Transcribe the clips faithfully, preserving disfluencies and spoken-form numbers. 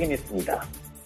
시사인했습니다.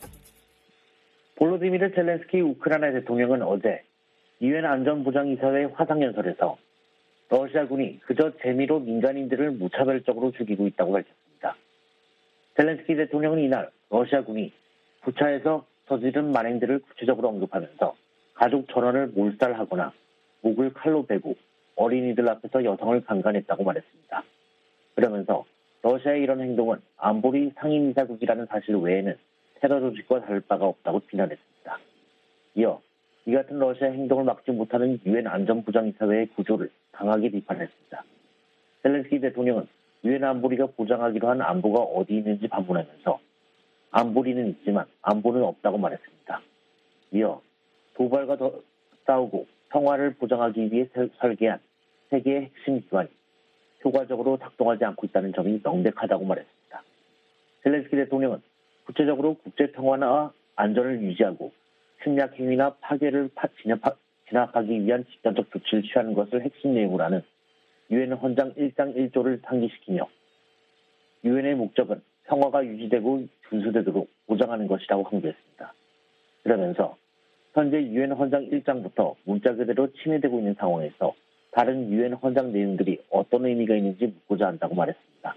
볼로디미르 젤렌스키 우크라이나 대통령은 어제 유엔 안전보장이사회 화상연설에서 러시아군이 그저 재미로 민간인들을 무차별적으로 죽이고 있다고 밝혔습니다. 젤렌스키 대통령은 이날 러시아군이 부차에서 저지른 만행들을 구체적으로 언급하면서 가족 전원을 몰살하거나 목을 칼로 베고 어린이들 앞에서 여성을 강간했다고 말했습니다. 그러면서 러시아의 이런 행동은 안보리 상임이사국이라는 사실 외에는 테러 조직과 다를 바가 없다고 비난했습니다. 이어 이 같은 러시아의 행동을 막지 못하는 유엔 안전보장이사회의 구조를 강하게 비판했습니다. 젤렌스키 대통령은 유엔 안보리가 보장하기로 한 안보가 어디 있는지 반문하면서 안보리는 있지만 안보는 없다고 말했습니다. 이어 도발과 더 싸우고 평화를 보장하기 위해 설계한 세계의 핵심 기관이 효과적으로 작동하지 않고 있다는 점이 명백하다고 말했습니다. 젤렌스키 대통령은 구체적으로 국제 평화나 안전을 유지하고 침략 행위나 파괴를 진압하기 위한 집단적 조치를 취하는 것을 핵심 내용으로 하는 유엔 헌장 일 장 일 조를 상기시키며 유엔의 목적은 평화가 유지되고 준수되도록 보장하는 것이라고 강조했습니다. 그러면서 현재 유엔 헌장 일 장부터 문자 그대로 침해되고 있는 상황에서 다른 유엔 헌장 내용들이 어떤 의미가 있는지 묻고자 한다고 말했습니다.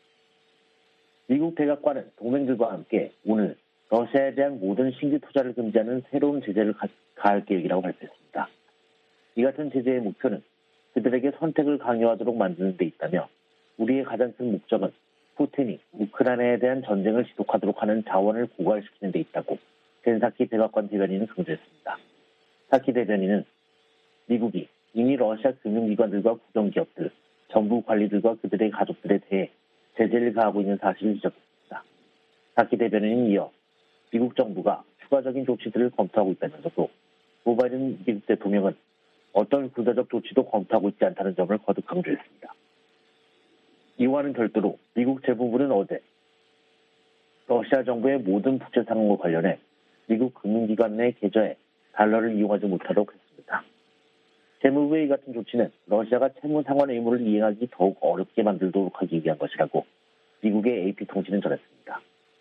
미국 백악관은 동맹들과 함께 오늘 러시아에 대한 모든 신규 투자를 금지하는 새로운 제재를 가할 계획이라고 발표했습니다. 이 같은 제재의 목표는 그들에게 선택을 강요하도록 만드는 데 있다며 우리의 가장 큰 목적은 푸틴이 우크라이나에 대한 전쟁을 지속하도록 하는 자원을 고갈시키는 데 있다고 젠사키 백악관 대변인은 강조했습니다. 사키 대변인은 미국이 이미 러시아 금융기관들과 국영기업들, 정부 관리들과 그들의 가족들에 대해 제재를 가하고 있는 사실을 지적했습니다. 사키 대변인은 이어 미국 정부가 추가적인 조치들을 검토하고 있다면서도 조 바이든 미국 대통령은 어떤 군사적 조치도 검토하고 있지 않다는 점을 거듭 강조했습니다. 이와는 별도로 미국 재무부는 어제 러시아 정부의 모든 부채 상황과 관련해 미국 금융기관 내 계좌에 달러를 이용하지 못하도록 했습니다. 재무부의 이 같은 조치는 러시아가 채무 상환 의무를 이행하기 더욱 어렵게 만들도록 하기 위한 것이라고 미국의 에이피통신은 전했습니다.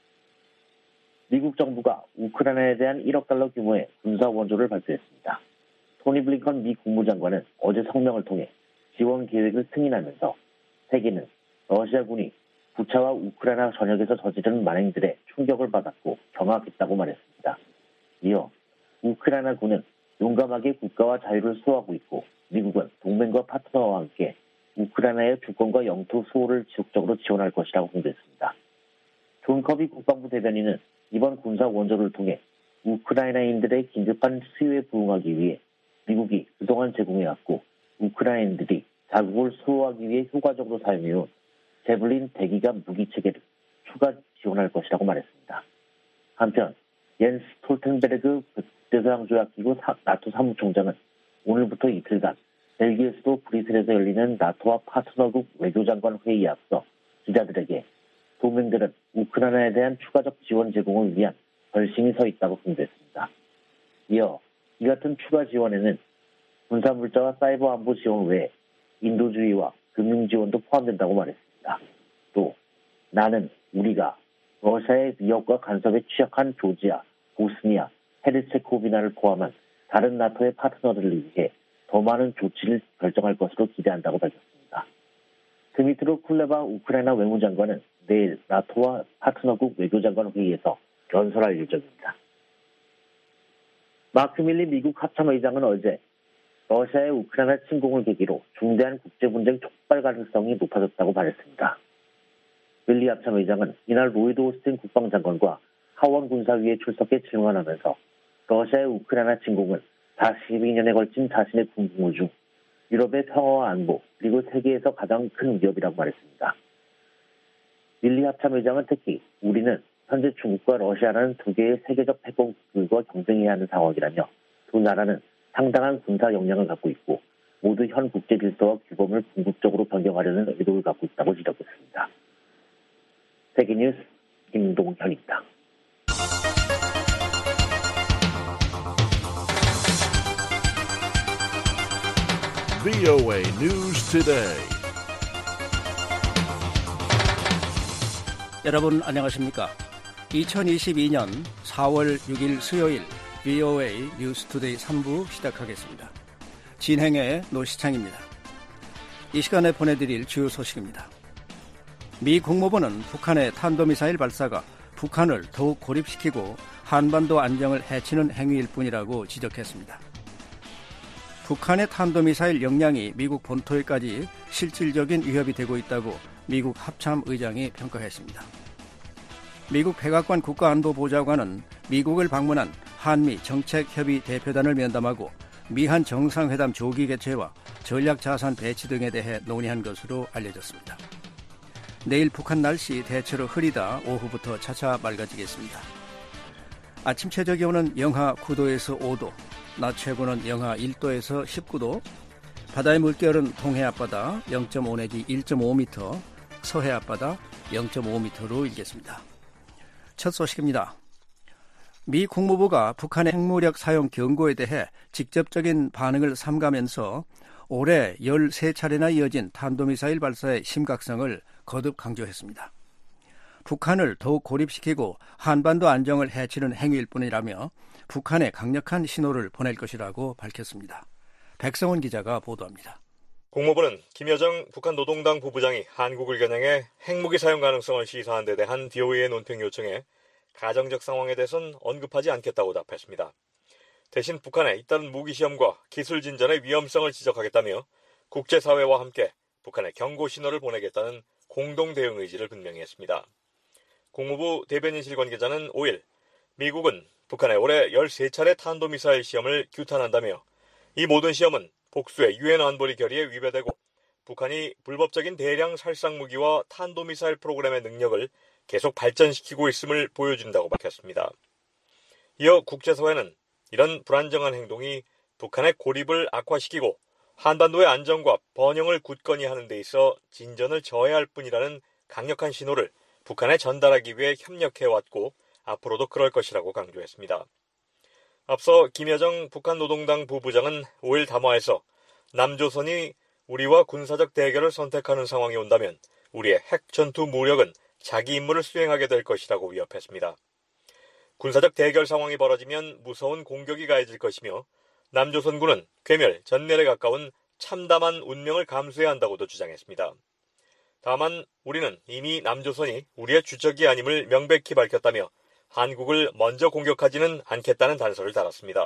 미국 정부가 우크라이나에 대한 일억 달러 규모의 군사 원조를 발표했습니다. 토니 블링컨 미 국무장관은 어제 성명을 통해 지원 계획을 승인하면서 세계는 러시아군이 부차와 우크라이나 전역에서 저지른 만행들에 충격을 받았고 경악했다고 말했습니다. 이어 우크라이나군은 용감하게 국가와 자유를 수호하고 있고 미국은 동맹과 파트너와 함께 우크라이나의 주권과 영토 수호를 지속적으로 지원할 것이라고 공개했습니다. 존 커비 국방부 대변인은 이번 군사 원조를 통해 우크라이나인들의 긴급한 수요에 부응하기 위해 미국이 그동안 제공해왔고 우크라이나인들이 자국을 수호하기 위해 효과적으로 사용해온 제블린 대기감 무기체계를 추가 지원할 것이라고 말했습니다. 한편 옌스 스톨텐베르그 국제서양조약기구 나토 사무총장은 오늘부터 이틀간 벨기에 수도 브뤼셀에서 열리는 나토와 파트너국 외교장관 회의에 앞서 기자들에게 동맹들은 우크라이나에 대한 추가적 지원 제공을 위한 결심이 서 있다고 공개했습니다. 이어 이 같은 추가 지원에는 군사물자와 사이버 안보 지원 외에 인도주의와 금융 지원도 포함된다고 말했습니다. 또 나는 우리가 러시아의 위협과 간섭에 취약한 조지아, 보스니아, 헤르체고비나를 포함한 다른 나토의 파트너들을 위해 더 많은 조치를 결정할 것으로 기대한다고 밝혔습니다. 드미트로 쿨레바 우크라이나 외무장관은 내일 나토와 파트너국 외교장관 회의에서 연설할 예정입니다. 마크 밀리 미국 합참의장은 어제 러시아의 우크라이나 침공을 계기로 중대한 국제분쟁 촉발 가능성이 높아졌다고 말했습니다. 밀리 합참의장은 이날 로이드 오스틴 국방장관과 하원 군사위에 출석해 증언하면서 러시아의 우크라이나 침공은 사십이 년에 걸친 자신의 군복무 중 유럽의 평화와 안보 그리고 세계에서 가장 큰 위협이라고 말했습니다. 밀리 합참의장은 특히 우리는 현재 중국과 러시아라는 두 개의 세계적 패권국들과 경쟁해야 하는 상황이라며 두 나라는 상당한 군사 역량을 갖고 있고 모두 현 국제 질서와 규범을 궁극적으로 변경하려는 의도를 갖고 있다고 지적했습니다. 세계뉴스 김동현입니다. 브이오에이 News Today. 여러분 안녕하십니까? 이천이십이년 사월 육일 수요일 브이오에이 뉴스투데이 삼 부 시작하겠습니다. 진행의 노시창입니다. 이 시간에 보내드릴 주요 소식입니다. 미 국무부는 북한의 탄도미사일 발사가 북한을 더욱 고립시키고 한반도 안정을 해치는 행위일 뿐이라고 지적했습니다. 북한의 탄도미사일 역량이 미국 본토에까지 실질적인 위협이 되고 있다고 미국 합참의장이 평가했습니다. 미국 백악관 국가안보보좌관은 미국을 방문한 한미 정책협의 대표단을 면담하고 미한 정상회담 조기 개최와 전략자산 배치 등에 대해 논의한 것으로 알려졌습니다. 내일 북한 날씨 대체로 흐리다 오후부터 차차 맑아지겠습니다. 아침 최저기온은 영하 구 도에서 오 도, 낮 최고는 영하 일 도에서 십구 도, 바다의 물결은 동해 앞바다 영 점 오 내지 일 점 오 미터, 서해 앞바다 영 점 오 미터로 일겠습니다. 첫 소식입니다. 미 국무부가 북한의 핵무력 사용 경고에 대해 직접적인 반응을 삼가면서 올해 열세 차례나 이어진 탄도미사일 발사의 심각성을 거듭 강조했습니다. 북한을 더욱 고립시키고 한반도 안정을 해치는 행위일 뿐이라며 북한에 강력한 신호를 보낼 것이라고 밝혔습니다. 백성원 기자가 보도합니다. 국무부는 김여정 북한 노동당 부부장이 한국을 겨냥해 핵무기 사용 가능성을 시사한 데 대한 브이오에이의 논평 요청에 가정적 상황에 대해서는 언급하지 않겠다고 답했습니다. 대신 북한의 잇따른 무기시험과 기술 진전의 위험성을 지적하겠다며 국제사회와 함께 북한에 경고 신호를 보내겠다는 공동 대응 의지를 분명히 했습니다. 국무부 대변인실 관계자는 오일 미국은 북한의 올해 열세 차례 탄도미사일 시험을 규탄한다며 이 모든 시험은 복수의 유엔 안보리 결의에 위배되고 북한이 불법적인 대량 살상 무기와 탄도미사일 프로그램의 능력을 계속 발전시키고 있음을 보여준다고 밝혔습니다. 이어 국제사회는 이런 불안정한 행동이 북한의 고립을 악화시키고 한반도의 안정과 번영을 굳건히 하는 데 있어 진전을 저해할 뿐이라는 강력한 신호를 북한에 전달하기 위해 협력해왔고 앞으로도 그럴 것이라고 강조했습니다. 앞서 김여정 북한 노동당 부부장은 오일 담화에서 남조선이 우리와 군사적 대결을 선택하는 상황이 온다면 우리의 핵 전투 무력은 자기 임무를 수행하게 될 것이라고 위협했습니다. 군사적 대결 상황이 벌어지면 무서운 공격이 가해질 것이며 남조선군은 괴멸, 전멸에 가까운 참담한 운명을 감수해야 한다고도 주장했습니다. 다만 우리는 이미 남조선이 우리의 주적이 아님을 명백히 밝혔다며 한국을 먼저 공격하지는 않겠다는 단서를 달았습니다.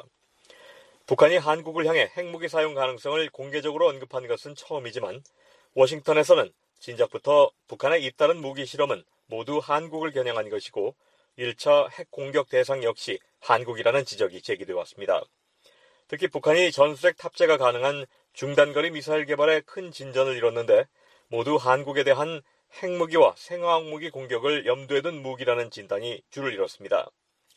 북한이 한국을 향해 핵무기 사용 가능성을 공개적으로 언급한 것은 처음이지만 워싱턴에서는 진작부터 북한의 잇따른 무기 실험은 모두 한국을 겨냥한 것이고 일 차 핵 공격 대상 역시 한국이라는 지적이 제기되어 왔습니다. 특히 북한이 전술핵 탑재가 가능한 중단거리 미사일 개발에 큰 진전을 이뤘는데 모두 한국에 대한 핵무기와 생화학무기 공격을 염두에 둔 무기라는 진단이 줄을 이뤘습니다.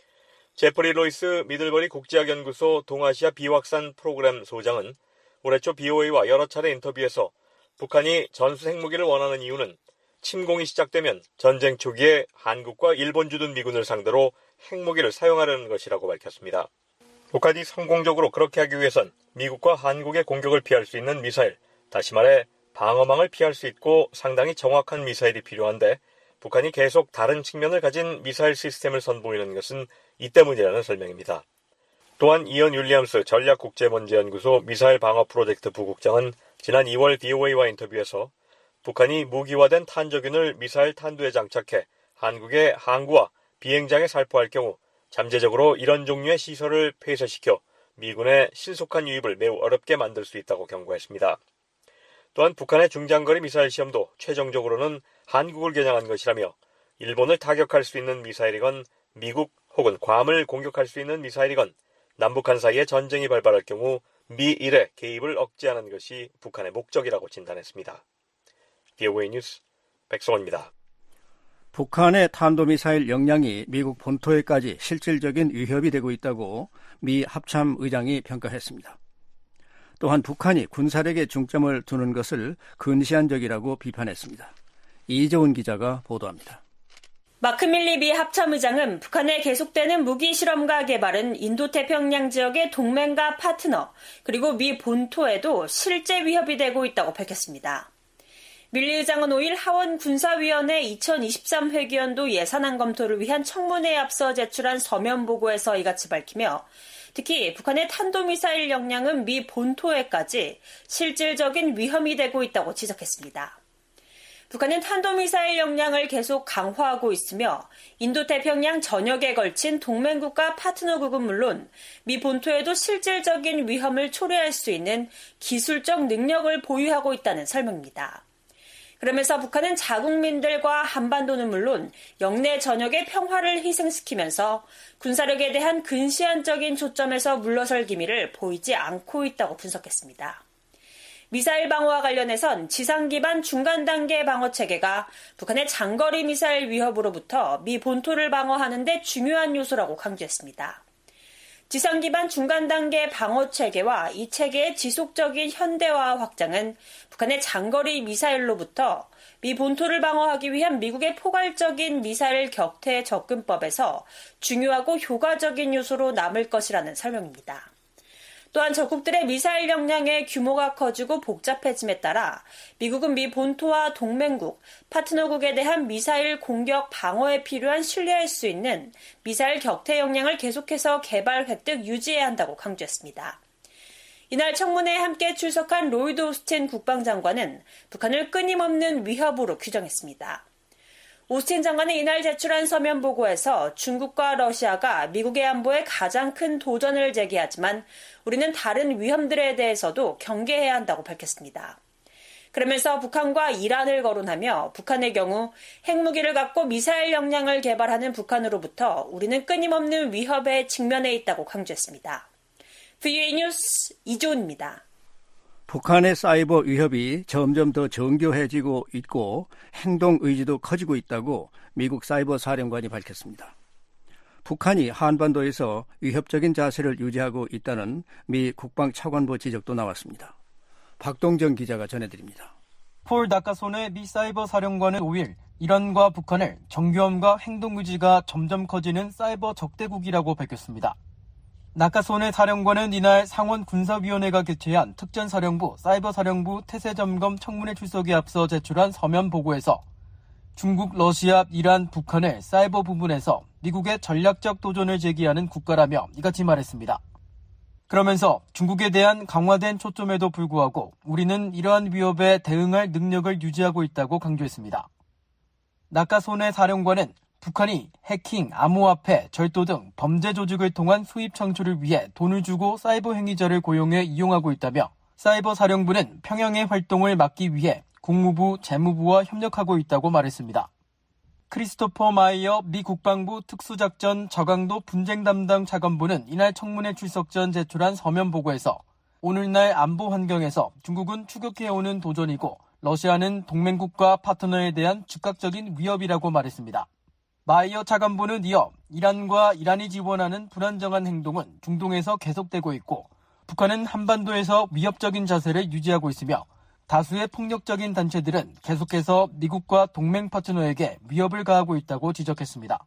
제프리 로이스 미들버리 국제학연구소 동아시아 비확산 프로그램 소장은 올해 초 브이오에이와 여러 차례 인터뷰에서 북한이 전술 핵무기를 원하는 이유는 침공이 시작되면 전쟁 초기에 한국과 일본 주둔 미군을 상대로 핵무기를 사용하려는 것이라고 밝혔습니다. 북한이 성공적으로 그렇게 하기 위해선 미국과 한국의 공격을 피할 수 있는 미사일, 다시 말해 방어망을 피할 수 있고 상당히 정확한 미사일이 필요한데 북한이 계속 다른 측면을 가진 미사일 시스템을 선보이는 것은 이 때문이라는 설명입니다. 또한 이언 윌리엄스 전략국제문제연구소 미사일 방어 프로젝트 부국장은 지난 이월 브이오에이와 인터뷰에서 북한이 무기화된 탄저균을 미사일 탄두에 장착해 한국의 항구와 비행장에 살포할 경우 잠재적으로 이런 종류의 시설을 폐쇄시켜 미군의 신속한 유입을 매우 어렵게 만들 수 있다고 경고했습니다. 또한 북한의 중장거리 미사일 시험도 최종적으로는 한국을 겨냥한 것이라며 일본을 타격할 수 있는 미사일이건 미국 혹은 괌을 공격할 수 있는 미사일이건 남북한 사이에 전쟁이 발발할 경우 미일의 개입을 억제하는 것이 북한의 목적이라고 진단했습니다. 브이오에이 뉴스 백성원입니다. 북한의 탄도미사일 역량이 미국 본토에까지 실질적인 위협이 되고 있다고 미 합참의장이 평가했습니다. 또한 북한이 군사력에 중점을 두는 것을 근시안적이라고 비판했습니다. 이재훈 기자가 보도합니다. 마크 밀리 미 합참의장은 북한의 계속되는 무기 실험과 개발은 인도태평양 지역의 동맹과 파트너, 그리고 미 본토에도 실제 위협이 되고 있다고 밝혔습니다. 밀리 의장은 오일 하원 군사위원회 이천이십삼 회기연도 예산안 검토를 위한 청문회에 앞서 제출한 서면 보고에서 이같이 밝히며 특히 북한의 탄도미사일 역량은 미 본토에까지 실질적인 위험이 되고 있다고 지적했습니다. 북한은 탄도미사일 역량을 계속 강화하고 있으며 인도태평양 전역에 걸친 동맹국가 파트너국은 물론 미 본토에도 실질적인 위험을 초래할 수 있는 기술적 능력을 보유하고 있다는 설명입니다. 그러면서 북한은 자국민들과 한반도는 물론 영내 전역의 평화를 희생시키면서 군사력에 대한 근시안적인 초점에서 물러설 기미를 보이지 않고 있다고 분석했습니다. 미사일 방어와 관련해선 지상 기반 중간 단계 방어 체계가 북한의 장거리 미사일 위협으로부터 미 본토를 방어하는 데 중요한 요소라고 강조했습니다. 지상 기반 중간 단계 방어 체계와 이 체계의 지속적인 현대화 확장은 북한의 장거리 미사일로부터 미 본토를 방어하기 위한 미국의 포괄적인 미사일 격퇴 접근법에서 중요하고 효과적인 요소로 남을 것이라는 설명입니다. 또한 적국들의 미사일 역량의 규모가 커지고 복잡해짐에 따라 미국은 미 본토와 동맹국, 파트너국에 대한 미사일 공격 방어에 필요한 신뢰할 수 있는 미사일 격퇴 역량을 계속해서 개발, 획득, 유지해야 한다고 강조했습니다. 이날 청문회에 함께 출석한 로이드 오스틴 국방장관은 북한을 끊임없는 위협으로 규정했습니다. 오스틴 장관은 이날 제출한 서면 보고에서 중국과 러시아가 미국의 안보에 가장 큰 도전을 제기하지만 우리는 다른 위험들에 대해서도 경계해야 한다고 밝혔습니다. 그러면서 북한과 이란을 거론하며 북한의 경우 핵무기를 갖고 미사일 역량을 개발하는 북한으로부터 우리는 끊임없는 위협에 직면해 있다고 강조했습니다. 브이오에이 뉴스 이조은입니다. 북한의 사이버 위협이 점점 더 정교해지고 있고 행동 의지도 커지고 있다고 미국 사이버 사령관이 밝혔습니다. 북한이 한반도에서 위협적인 자세를 유지하고 있다는 미 국방차관보 지적도 나왔습니다. 박동정 기자가 전해드립니다. 폴 나카손의 미 사이버 사령관은 오일 이란과 북한을 정교함과 행동 의지가 점점 커지는 사이버 적대국이라고 밝혔습니다. 나카손의 사령관은 이날 상원 군사위원회가 개최한 특전사령부 사이버사령부 태세점검 청문회 출석에 앞서 제출한 서면 보고에서 중국, 러시아, 이란, 북한을 사이버 부분에서 미국의 전략적 도전을 제기하는 국가라며 이같이 말했습니다. 그러면서 중국에 대한 강화된 초점에도 불구하고 우리는 이러한 위협에 대응할 능력을 유지하고 있다고 강조했습니다. 나카손의 사령관은 북한이 해킹, 암호화폐, 절도 등 범죄 조직을 통한 수입 창출을 위해 돈을 주고 사이버 행위자를 고용해 이용하고 있다며 사이버 사령부는 평양의 활동을 막기 위해 국무부, 재무부와 협력하고 있다고 말했습니다. 크리스토퍼 마이어 미 국방부 특수작전 저강도 분쟁 담당 차관보는 이날 청문회 출석 전 제출한 서면 보고에서 오늘날 안보 환경에서 중국은 추격해오는 도전이고 러시아는 동맹국과 파트너에 대한 즉각적인 위협이라고 말했습니다. 마이어 차관보는 이어 이란과 이란이 지원하는 불안정한 행동은 중동에서 계속되고 있고 북한은 한반도에서 위협적인 자세를 유지하고 있으며 다수의 폭력적인 단체들은 계속해서 미국과 동맹 파트너에게 위협을 가하고 있다고 지적했습니다.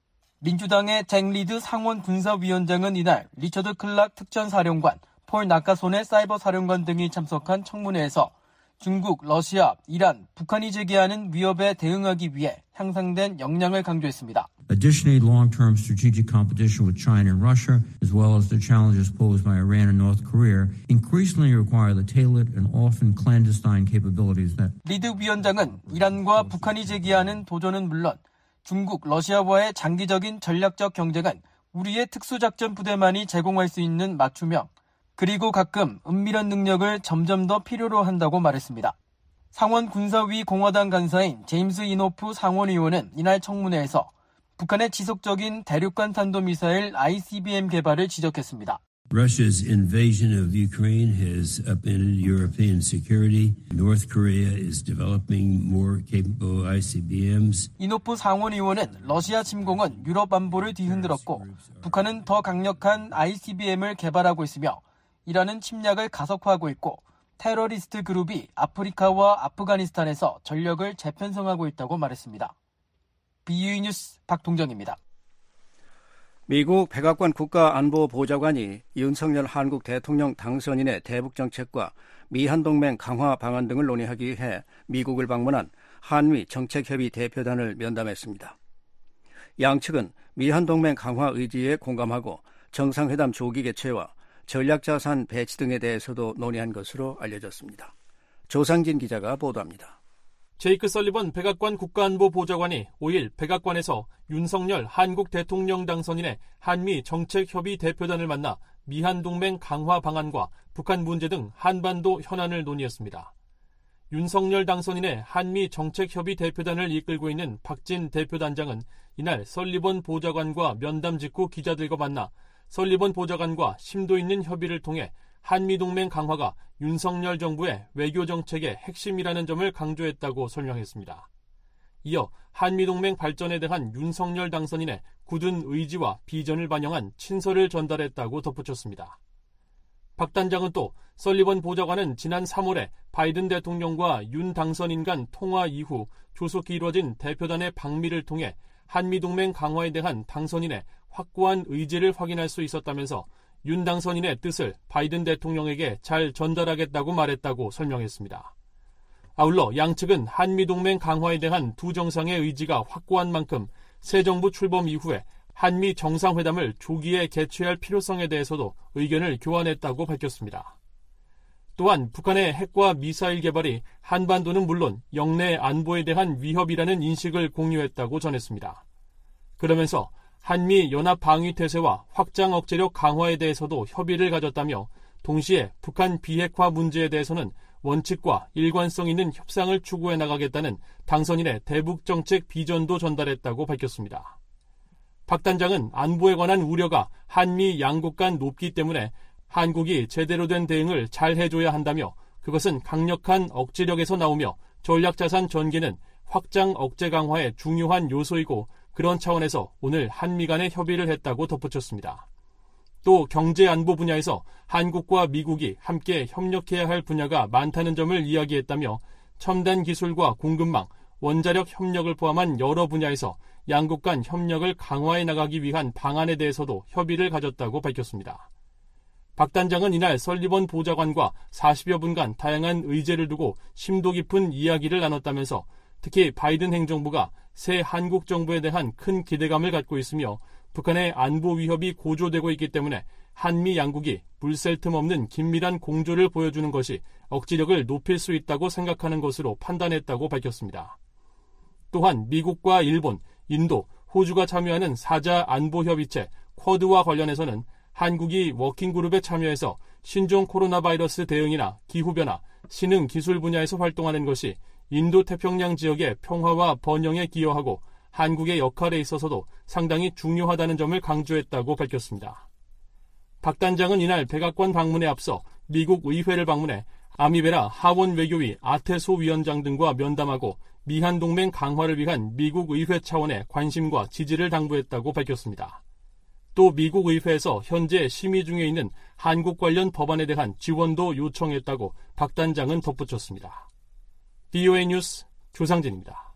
민주당의 잭 리드 상원 군사위원장은 이날 리처드 클락 특전사령관, 폴 나카손의 사이버 사령관 등이 참석한 청문회에서 중국, 러시아, 이란, 북한이 제기하는 위협에 대응하기 위해 향상된 역량을 강조했습니다. Additionally, long-term strategic competition with China and Russia, as well as the challenges posed by Iran and North Korea, increasingly require the tailored and often clandestine capabilities that 리드 위원장은 이란과 북한이 제기하는 도전은 물론 중국, 러시아와의 장기적인 전략적 경쟁은 우리의 특수작전 부대만이 제공할 수 있는 맞춤형, 그리고 가끔 은밀한 능력을 점점 더 필요로 한다고 말했습니다. 상원 군사위 공화당 간사인 제임스 이노프 상원의원은 이날 청문회에서 북한의 지속적인 대륙간 탄도미사일 아이씨비엠 개발을 지적했습니다. Russia's invasion of Ukraine has upended European security. North Korea is developing more capable 아이씨비엠s. 이노프 상원의원은 러시아 침공은 유럽 안보를 뒤흔들었고 북한은 더 강력한 아이씨비엠을 개발하고 있으며 이란은 침략을 가속화하고 있고 테러리스트 그룹이 아프리카와 아프가니스탄에서 전력을 재편성하고 있다고 말했습니다. 비유이 뉴스 박동정입니다. 미국 백악관 국가안보보좌관이 윤석열 한국 대통령 당선인의 대북정책과 미한동맹 강화 방안 등을 논의하기 위해 미국을 방문한 한미 정책협의 대표단을 면담했습니다. 양측은 미한동맹 강화 의지에 공감하고 정상회담 조기 개최와 전략자산 배치 등에 대해서도 논의한 것으로 알려졌습니다. 조상진 기자가 보도합니다. 제이크 설리번 백악관 국가안보보좌관이 오일 백악관에서 윤석열 한국 대통령 당선인의 한미 정책협의 대표단을 만나 미한동맹 강화 방안과 북한 문제 등 한반도 현안을 논의했습니다. 윤석열 당선인의 한미 정책협의 대표단을 이끌고 있는 박진 대표단장은 이날 설리번 보좌관과 면담 직후 기자들과 만나 설리번 보좌관과 심도 있는 협의를 통해 한미동맹 강화가 윤석열 정부의 외교정책의 핵심이라는 점을 강조했다고 설명했습니다. 이어 한미동맹 발전에 대한 윤석열 당선인의 굳은 의지와 비전을 반영한 친서를 전달했다고 덧붙였습니다. 박 단장은 또 설리번 보좌관은 지난 삼월에 바이든 대통령과 윤 당선인 간 통화 이후 조속히 이루어진 대표단의 방미를 통해 한미동맹 강화에 대한 당선인의 확고한 의지를 확인할 수 있었다면서 윤 당선인의 뜻을 바이든 대통령에게 잘 전달하겠다고 말했다고 설명했습니다. 아울러 양측은 한미동맹 강화에 대한 두 정상의 의지가 확고한 만큼 새 정부 출범 이후에 한미 정상회담을 조기에 개최할 필요성에 대해서도 의견을 교환했다고 밝혔습니다. 또한 북한의 핵과 미사일 개발이 한반도는 물론 영내 안보에 대한 위협이라는 인식을 공유했다고 전했습니다. 그러면서 한미 연합방위태세와 확장 억제력 강화에 대해서도 협의를 가졌다며 동시에 북한 비핵화 문제에 대해서는 원칙과 일관성 있는 협상을 추구해 나가겠다는 당선인의 대북정책 비전도 전달했다고 밝혔습니다. 박 단장은 안보에 관한 우려가 한미 양국 간 높기 때문에 한국이 제대로 된 대응을 잘 해줘야 한다며 그것은 강력한 억지력에서 나오며 전략자산 전개는 확장 억제 강화의 중요한 요소이고 그런 차원에서 오늘 한미 간의 협의를 했다고 덧붙였습니다. 또 경제 안보 분야에서 한국과 미국이 함께 협력해야 할 분야가 많다는 점을 이야기했다며 첨단 기술과 공급망, 원자력 협력을 포함한 여러 분야에서 양국 간 협력을 강화해 나가기 위한 방안에 대해서도 협의를 가졌다고 밝혔습니다. 박 단장은 이날 설리번 보좌관과 사십여 분간 다양한 의제를 두고 심도 깊은 이야기를 나눴다면서 특히 바이든 행정부가 새 한국 정부에 대한 큰 기대감을 갖고 있으며 북한의 안보 위협이 고조되고 있기 때문에 한미 양국이 물샐 틈 없는 긴밀한 공조를 보여주는 것이 억지력을 높일 수 있다고 생각하는 것으로 판단했다고 밝혔습니다. 또한 미국과 일본, 인도, 호주가 참여하는 사자 안보협의체 쿼드와 관련해서는 한국이 워킹그룹에 참여해서 신종 코로나 바이러스 대응이나 기후변화, 신흥 기술 분야에서 활동하는 것이 인도 태평양 지역의 평화와 번영에 기여하고 한국의 역할에 있어서도 상당히 중요하다는 점을 강조했다고 밝혔습니다. 박 단장은 이날 백악관 방문에 앞서 미국 의회를 방문해 아미베라 하원 외교위 아테소 위원장 등과 면담하고 미한동맹 강화를 위한 미국 의회 차원의 관심과 지지를 당부했다고 밝혔습니다. 또 미국 의회에서 현재 심의 중에 있는 한국 관련 법안에 대한 지원도 요청했다고 박 단장은 덧붙였습니다. 비오에이 뉴스 조상진입니다.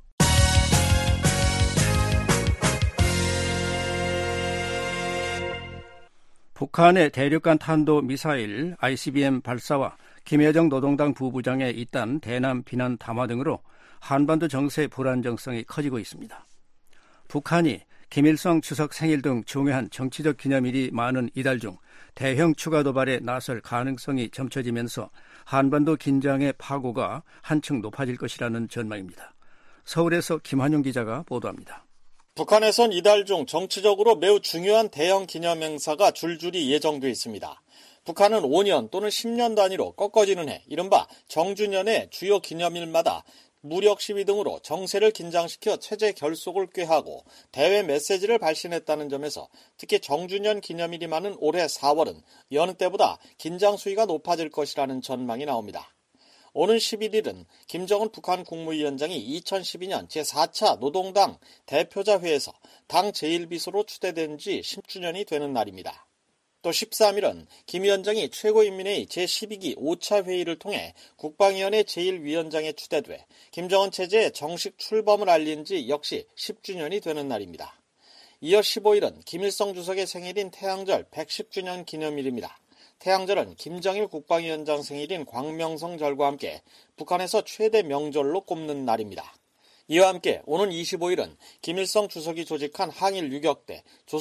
북한의 대륙간 탄도미사일 아이씨비엠 발사와 김여정 노동당 부부장의 잇단 대남 비난 담화 등으로 한반도 정세의 불안정성이 커지고 있습니다. 북한이 김일성 추석 생일 등 중요한 정치적 기념일이 많은 이달 중 대형 추가 도발에 나설 가능성이 점쳐지면서 한반도 긴장의 파고가 한층 높아질 것이라는 전망입니다. 서울에서 김한용 기자가 보도합니다. 북한에선 이달 중 정치적으로 매우 중요한 대형 기념행사가 줄줄이 예정돼 있습니다. 북한은 오 년 또는 십 년 단위로 꺾어지는 해, 이른바 정주년의 주요 기념일마다 무력 시위 등으로 정세를 긴장시켜 체제 결속을 꾀하고 대외 메시지를 발신했다는 점에서 특히 정주년 기념일이 많은 올해 사월은 여느 때보다 긴장 수위가 높아질 것이라는 전망이 나옵니다. 오는 십일일은 김정은 북한 국무위원장이 이천십이 년 제사 차 노동당 대표자회에서 당 제일 비서로 추대된 지 십 주년이 되는 날입니다. 또 십삼 일은 김 위원장이 최고인민회의 제십이 기 오 차 회의를 통해 국방위원회 제일 위원장에 추대돼 김정은 체제의 정식 출범을 알린 지 역시 십 주년이 되는 날입니다. 이어 십오일은 김일성 주석의 생일인 태양절 백십 주년 기념일입니다. 태양절은 김정일 국방위원장 생일인 광명성절과 함께 북한에서 최대 명절로 꼽는 날입니다. 이와 함께 오는 이십오일은 김일성 주석이 조직한 항일 유격대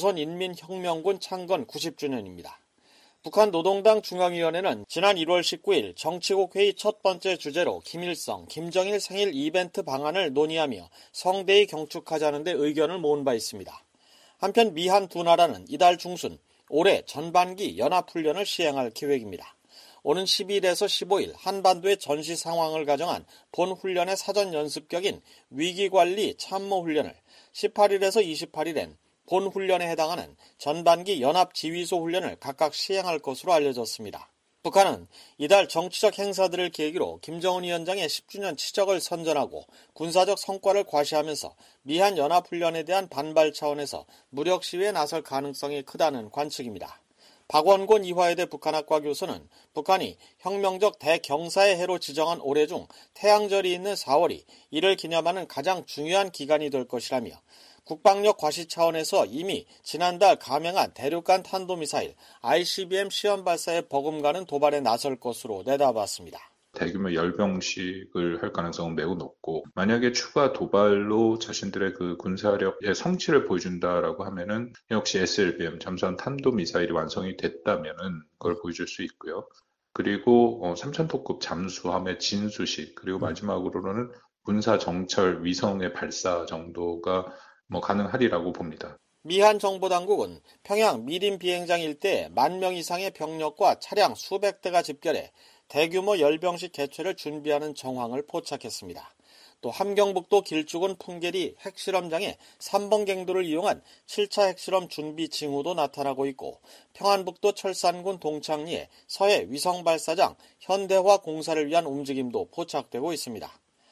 조선인민혁명군 창건 구십 주년입니다. 북한 노동당 중앙위원회는 지난 일월 십구일 정치국 회의 첫 번째 주제로 김일성, 김정일 생일 이벤트 방안을 논의하며 성대히 경축하자는 데 의견을 모은 바 있습니다. 한편 미한 두 나라는 이달 중순 올해 전반기 연합훈련을 시행할 계획입니다. 오는 십이일에서 십오일 한반도의 전시 상황을 가정한 본훈련의 사전 연습격인 위기관리 참모훈련을, 십팔일에서 이십팔일엔 본훈련에 해당하는 전반기 연합지휘소 훈련을 각각 시행할 것으로 알려졌습니다. 북한은 이달 정치적 행사들을 계기로 김정은 위원장의 십 주년 치적을 선전하고 군사적 성과를 과시하면서 미한 연합훈련에 대한 반발 차원에서 무력 시위에 나설 가능성이 크다는 관측입니다. 박원곤 이화여대 북한학과 교수는 북한이 혁명적 대경사의 해로 지정한 올해 중 태양절이 있는 사월이 이를 기념하는 가장 중요한 기간이 될 것이라며 국방력 과시 차원에서 이미 지난달 감행한 대륙간 탄도미사일 아이씨비엠 시험 발사에 버금가는 도발에 나설 것으로 내다봤습니다. 대규모 열병식을 할 가능성은 매우 높고, 만약에 추가 도발로 자신들의 그 군사력의 성취를 보여준다라고 하면은 역시 에스엘비엠 잠수함 탄도미사일이 완성이 됐다면은 그걸 보여줄 수 있고요. 그리고 어, 삼천토급 잠수함의 진수식, 그리고 마지막으로는 군사 정찰 위성의 발사 정도가 뭐 가능하리라고 봅니다. 미한 정보당국은 평양 미림 비행장 일대에 만 명 이상의 병력과 차량 수백 대가 집결해 대규모 열병식 개최를 준비하는 정황을 포착했습니다. 또 함경북도 길쭉은 풍계리 핵실험장에 삼 번 갱도를 이용한 칠 차 핵실험 준비 징후도 나타나고 있고, 평안북도 철산군 동창리에 서해 위성발사장 현대화 공사를 위한 움직임도 포착되고 있습니다.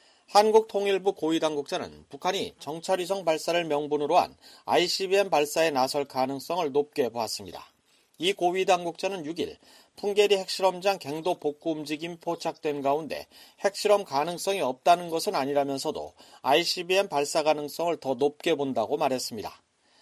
한국통일부 고위당국자는 북한이 정찰위성 발사를 명분으로 한 아이씨비엠 발사에 나설 가능성을 높게 보았습니다. 이 고위당국자는 육일 풍계리 핵실험장 갱도 복구 움직임이 포착된 가운데 핵실험 가능성이 없다는 것은 아니라면서도 아이씨비엠 발사 가능성을 더 높게 본다고 말했습니다.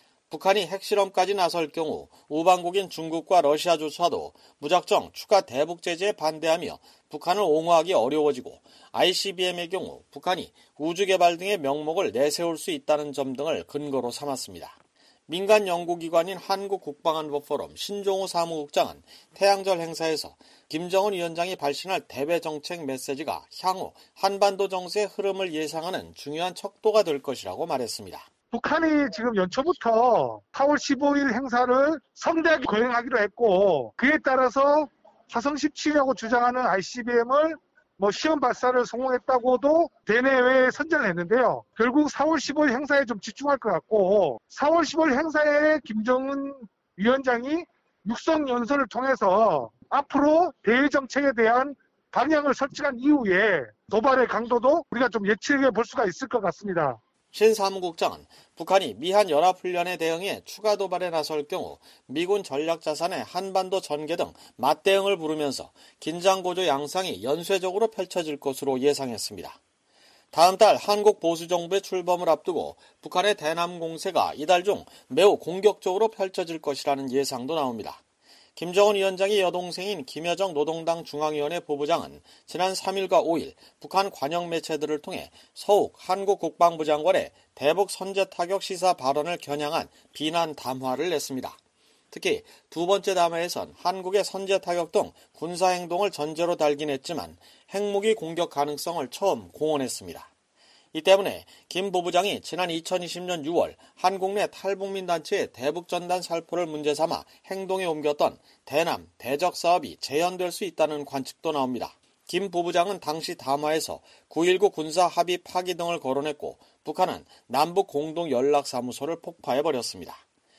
북한이 핵실험까지 나설 경우 우방국인 중국과 러시아조차도 무작정 추가 대북 제재에 반대하며 북한을 옹호하기 어려워지고, 아이씨비엠의 경우 북한이 우주개발 등의 명목을 내세울 수 있다는 점 등을 근거로 삼았습니다. 민간 연구기관인 한국국방안보포럼 신종우 사무국장은 태양절 행사에서 김정은 위원장이 발신할 대외정책 메시지가 향후 한반도 정세의 흐름을 예상하는 중요한 척도가 될 것이라고 말했습니다. 북한이 지금 연초부터 사월 십오일 행사를 성대하게 거행하기로 했고, 그에 따라서 화성 십칠이라고 주장하는 아이씨비엠을 뭐 시험 발사를 성공했다고도 대내외에 선전을 했는데요. 결국 사월 십오일 행사에 좀 집중할 것 같고, 사월 십오일 행사에 김정은 위원장이 육성 연설을 통해서 앞으로 대외 정책에 대한 방향을 설정한 이후에 도발의 강도도 우리가 좀 예측해 볼 수가 있을 것 같습니다. 신 사무국장은 북한이 미한 연합훈련에 대응해 추가 도발에 나설 경우 미군 전략자산의 한반도 전개 등 맞대응을 부르면서 긴장고조 양상이 연쇄적으로 펼쳐질 것으로 예상했습니다. 다음 달 한국 보수정부의 출범을 앞두고 북한의 대남 공세가 이달 중 매우 공격적으로 펼쳐질 것이라는 예상도 나옵니다. 김정은 위원장의 여동생인 김여정 노동당 중앙위원회 부부장은 지난 삼일과 오일 북한 관영 매체들을 통해 서욱 한국 국방부 장관의 대북 선제 타격 시사 발언을 겨냥한 비난 담화를 냈습니다. 특히 두 번째 담화에선 한국의 선제 타격 등 군사 행동을 전제로 달긴 했지만 핵무기 공격 가능성을 처음 공언했습니다. 이 때문에 김 부부장이 지난 이천이십년 유월 한국 내 탈북민 단체의 대북전단 살포를 문제 삼아 행동에 옮겼던 대남, 대적 사업이 재현될 수 있다는 관측도 나옵니다. 김 부부장은 당시 담화에서 구일구 군사 합의 파기 등을 거론했고, 북한은 남북 공동연락사무소를 폭파해버렸습니다.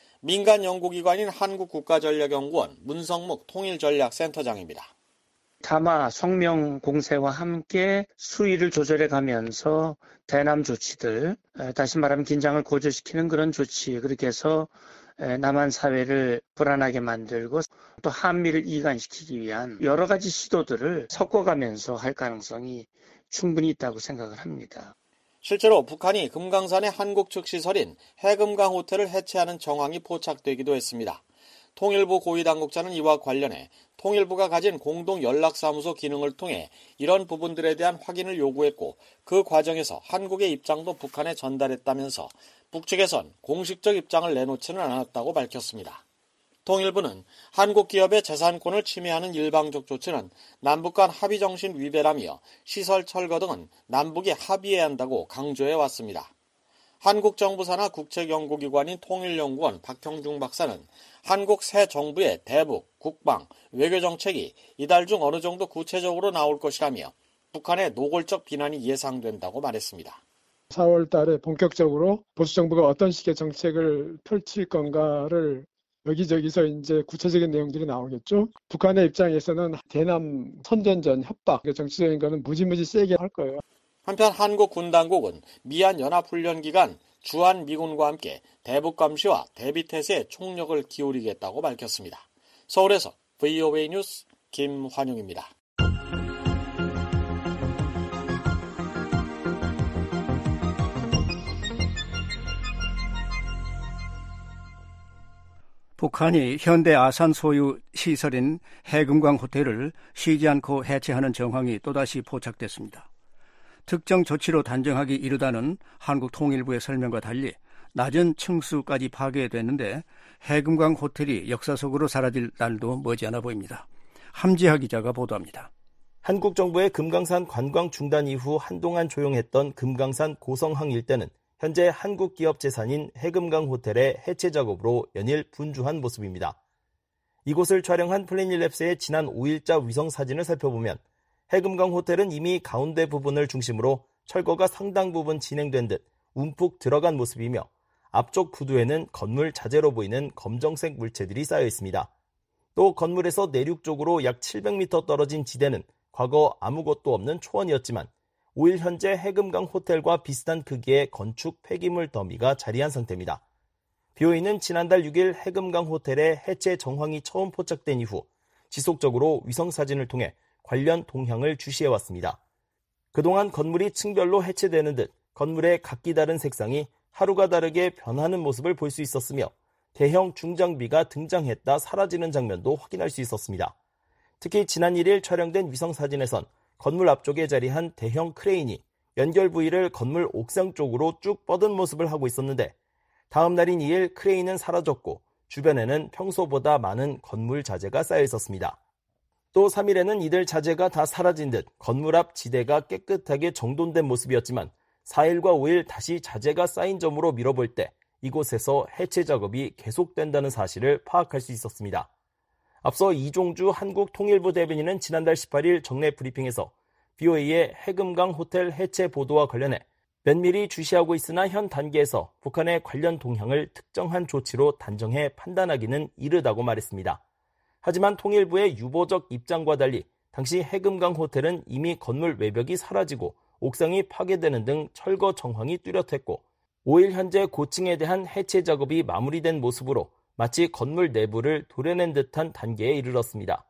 민간 연구기관인 한국국가전략연구원 문성묵 통일전략센터장입니다. 다마 성명 공세와 함께 수위를 조절해 가면서 대남 조치들, 다시 말하면 긴장을 고조시키는 그런 조치, 그렇게 해서 남한 사회를 불안하게 만들고 또 한미를 이간시키기 위한 여러 가지 시도들을 섞어가면서 할 가능성이 충분히 있다고 생각을 합니다. 실제로 북한이 금강산의 한국 측 시설인 해금강 호텔을 해체하는 정황이 포착되기도 했습니다. 통일부 고위당국자는 이와 관련해 통일부가 가진 공동연락사무소 기능을 통해 이런 부분들에 대한 확인을 요구했고 그 과정에서 한국의 입장도 북한에 전달했다면서 북측에선 공식적 입장을 내놓지는 않았다고 밝혔습니다. 통일부는 한국 기업의 재산권을 침해하는 일방적 조치는 남북 간 합의 정신 위배라며 시설 철거 등은 남북이 합의해야 한다고 강조해 왔습니다. 한국 정부 산하 국책연구기관인 통일연구원 박형중 박사는 한국 새 정부의 대북, 국방, 외교정책이 이달 중 어느 정도 구체적으로 나올 것이라며 북한의 노골적 비난이 예상된다고 말했습니다. 사월 달에 본격적으로 보수 정부가 어떤 식의 정책을 펼칠 건가를 여기저기서 이제 구체적인 내용들이 나오겠죠. 북한의 입장에서는 대남 선전전 협박, 정치적인 거는 무지무지 세게 할 거예요. 한편 한국 군 당국은 미얀 연합훈련 기간 주한 미군과 함께 대북 감시와 대비 태세에 총력을 기울이겠다고 밝혔습니다. 서울에서 브이오에이 뉴스 김환용입니다. 북한이 현대 아산 소유 시설인 해금강 호텔을 쉬지 않고 해체하는 정황이 또다시 포착됐습니다. 특정 조치로 단정하기 이르다는 한국 통일부의 설명과 달리 낮은 층수까지 파괴됐는데 해금강 호텔이 역사 속으로 사라질 날도 머지않아 보입니다. 함지하 기자가 보도합니다. 한국 정부의 금강산 관광 중단 이후 한동안 조용했던 금강산 고성항 일대는 현재 한국 기업 재산인 해금강 호텔의 해체 작업으로 연일 분주한 모습입니다. 이곳을 촬영한 플래닛랩스의 지난 오 일자 위성 사진을 살펴보면 해금강 호텔은 이미 가운데 부분을 중심으로 철거가 상당 부분 진행된 듯 움푹 들어간 모습이며 앞쪽 부두에는 건물 자재로 보이는 검정색 물체들이 쌓여 있습니다. 또 건물에서 내륙 쪽으로 약 칠백 미터 떨어진 지대는 과거 아무것도 없는 초원이었지만 오 일 현재 해금강 호텔과 비슷한 크기의 건축 폐기물 더미가 자리한 상태입니다. 비오이는 지난달 육 일 해금강 호텔의 해체 정황이 처음 포착된 이후 지속적으로 위성사진을 통해 관련 동향을 주시해왔습니다. 그동안 건물이 층별로 해체되는 듯 건물의 각기 다른 색상이 하루가 다르게 변하는 모습을 볼 수 있었으며 대형 중장비가 등장했다 사라지는 장면도 확인할 수 있었습니다. 특히 지난 일 일 촬영된 위성사진에선 건물 앞쪽에 자리한 대형 크레인이 연결 부위를 건물 옥상 쪽으로 쭉 뻗은 모습을 하고 있었는데 다음 날인 이 일 크레인은 사라졌고 주변에는 평소보다 많은 건물 자재가 쌓여 있었습니다. 또 삼 일에는 이들 자재가 다 사라진 듯 건물 앞 지대가 깨끗하게 정돈된 모습이었지만 사 일과 오 일 다시 자재가 쌓인 점으로 밀어볼 때 이곳에서 해체 작업이 계속된다는 사실을 파악할 수 있었습니다. 앞서 이종주 한국 통일부 대변인은 지난달 십팔 일 정례 브리핑에서 비오에이의 해금강 호텔 해체 보도와 관련해 면밀히 주시하고 있으나 현 단계에서 북한의 관련 동향을 특정한 조치로 단정해 판단하기는 이르다고 말했습니다. 하지만 통일부의 유보적 입장과 달리 당시 해금강 호텔은 이미 건물 외벽이 사라지고 옥상이 파괴되는 등 철거 정황이 뚜렷했고 오 일 현재 고층에 대한 해체 작업이 마무리된 모습으로 마치 건물 내부를 도려낸 듯한 단계에 이르렀습니다.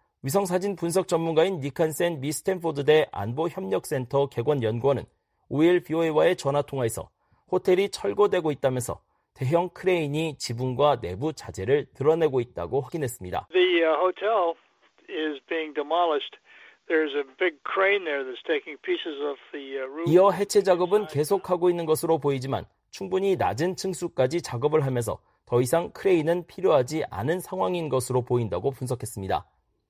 위성사진 분석 전문가인 니칸센 미 스탠포드대 안보협력센터 개관연구원은 오 일 비오에이와의 전화통화에서 호텔이 철거되고 있다면서 대형 크레인이 지붕과 내부 자재를 드러내고 있다고 확인했습니다. The hotel is being demolished. There's a big crane there that's taking pieces of the roof. 이어 해체 작업은 계속하고 있는 것으로 보이지만 충분히 낮은 층수까지 작업을 하면서 더 이상 크레인은 필요하지 않은 상황인 것으로 보인다고 분석했습니다.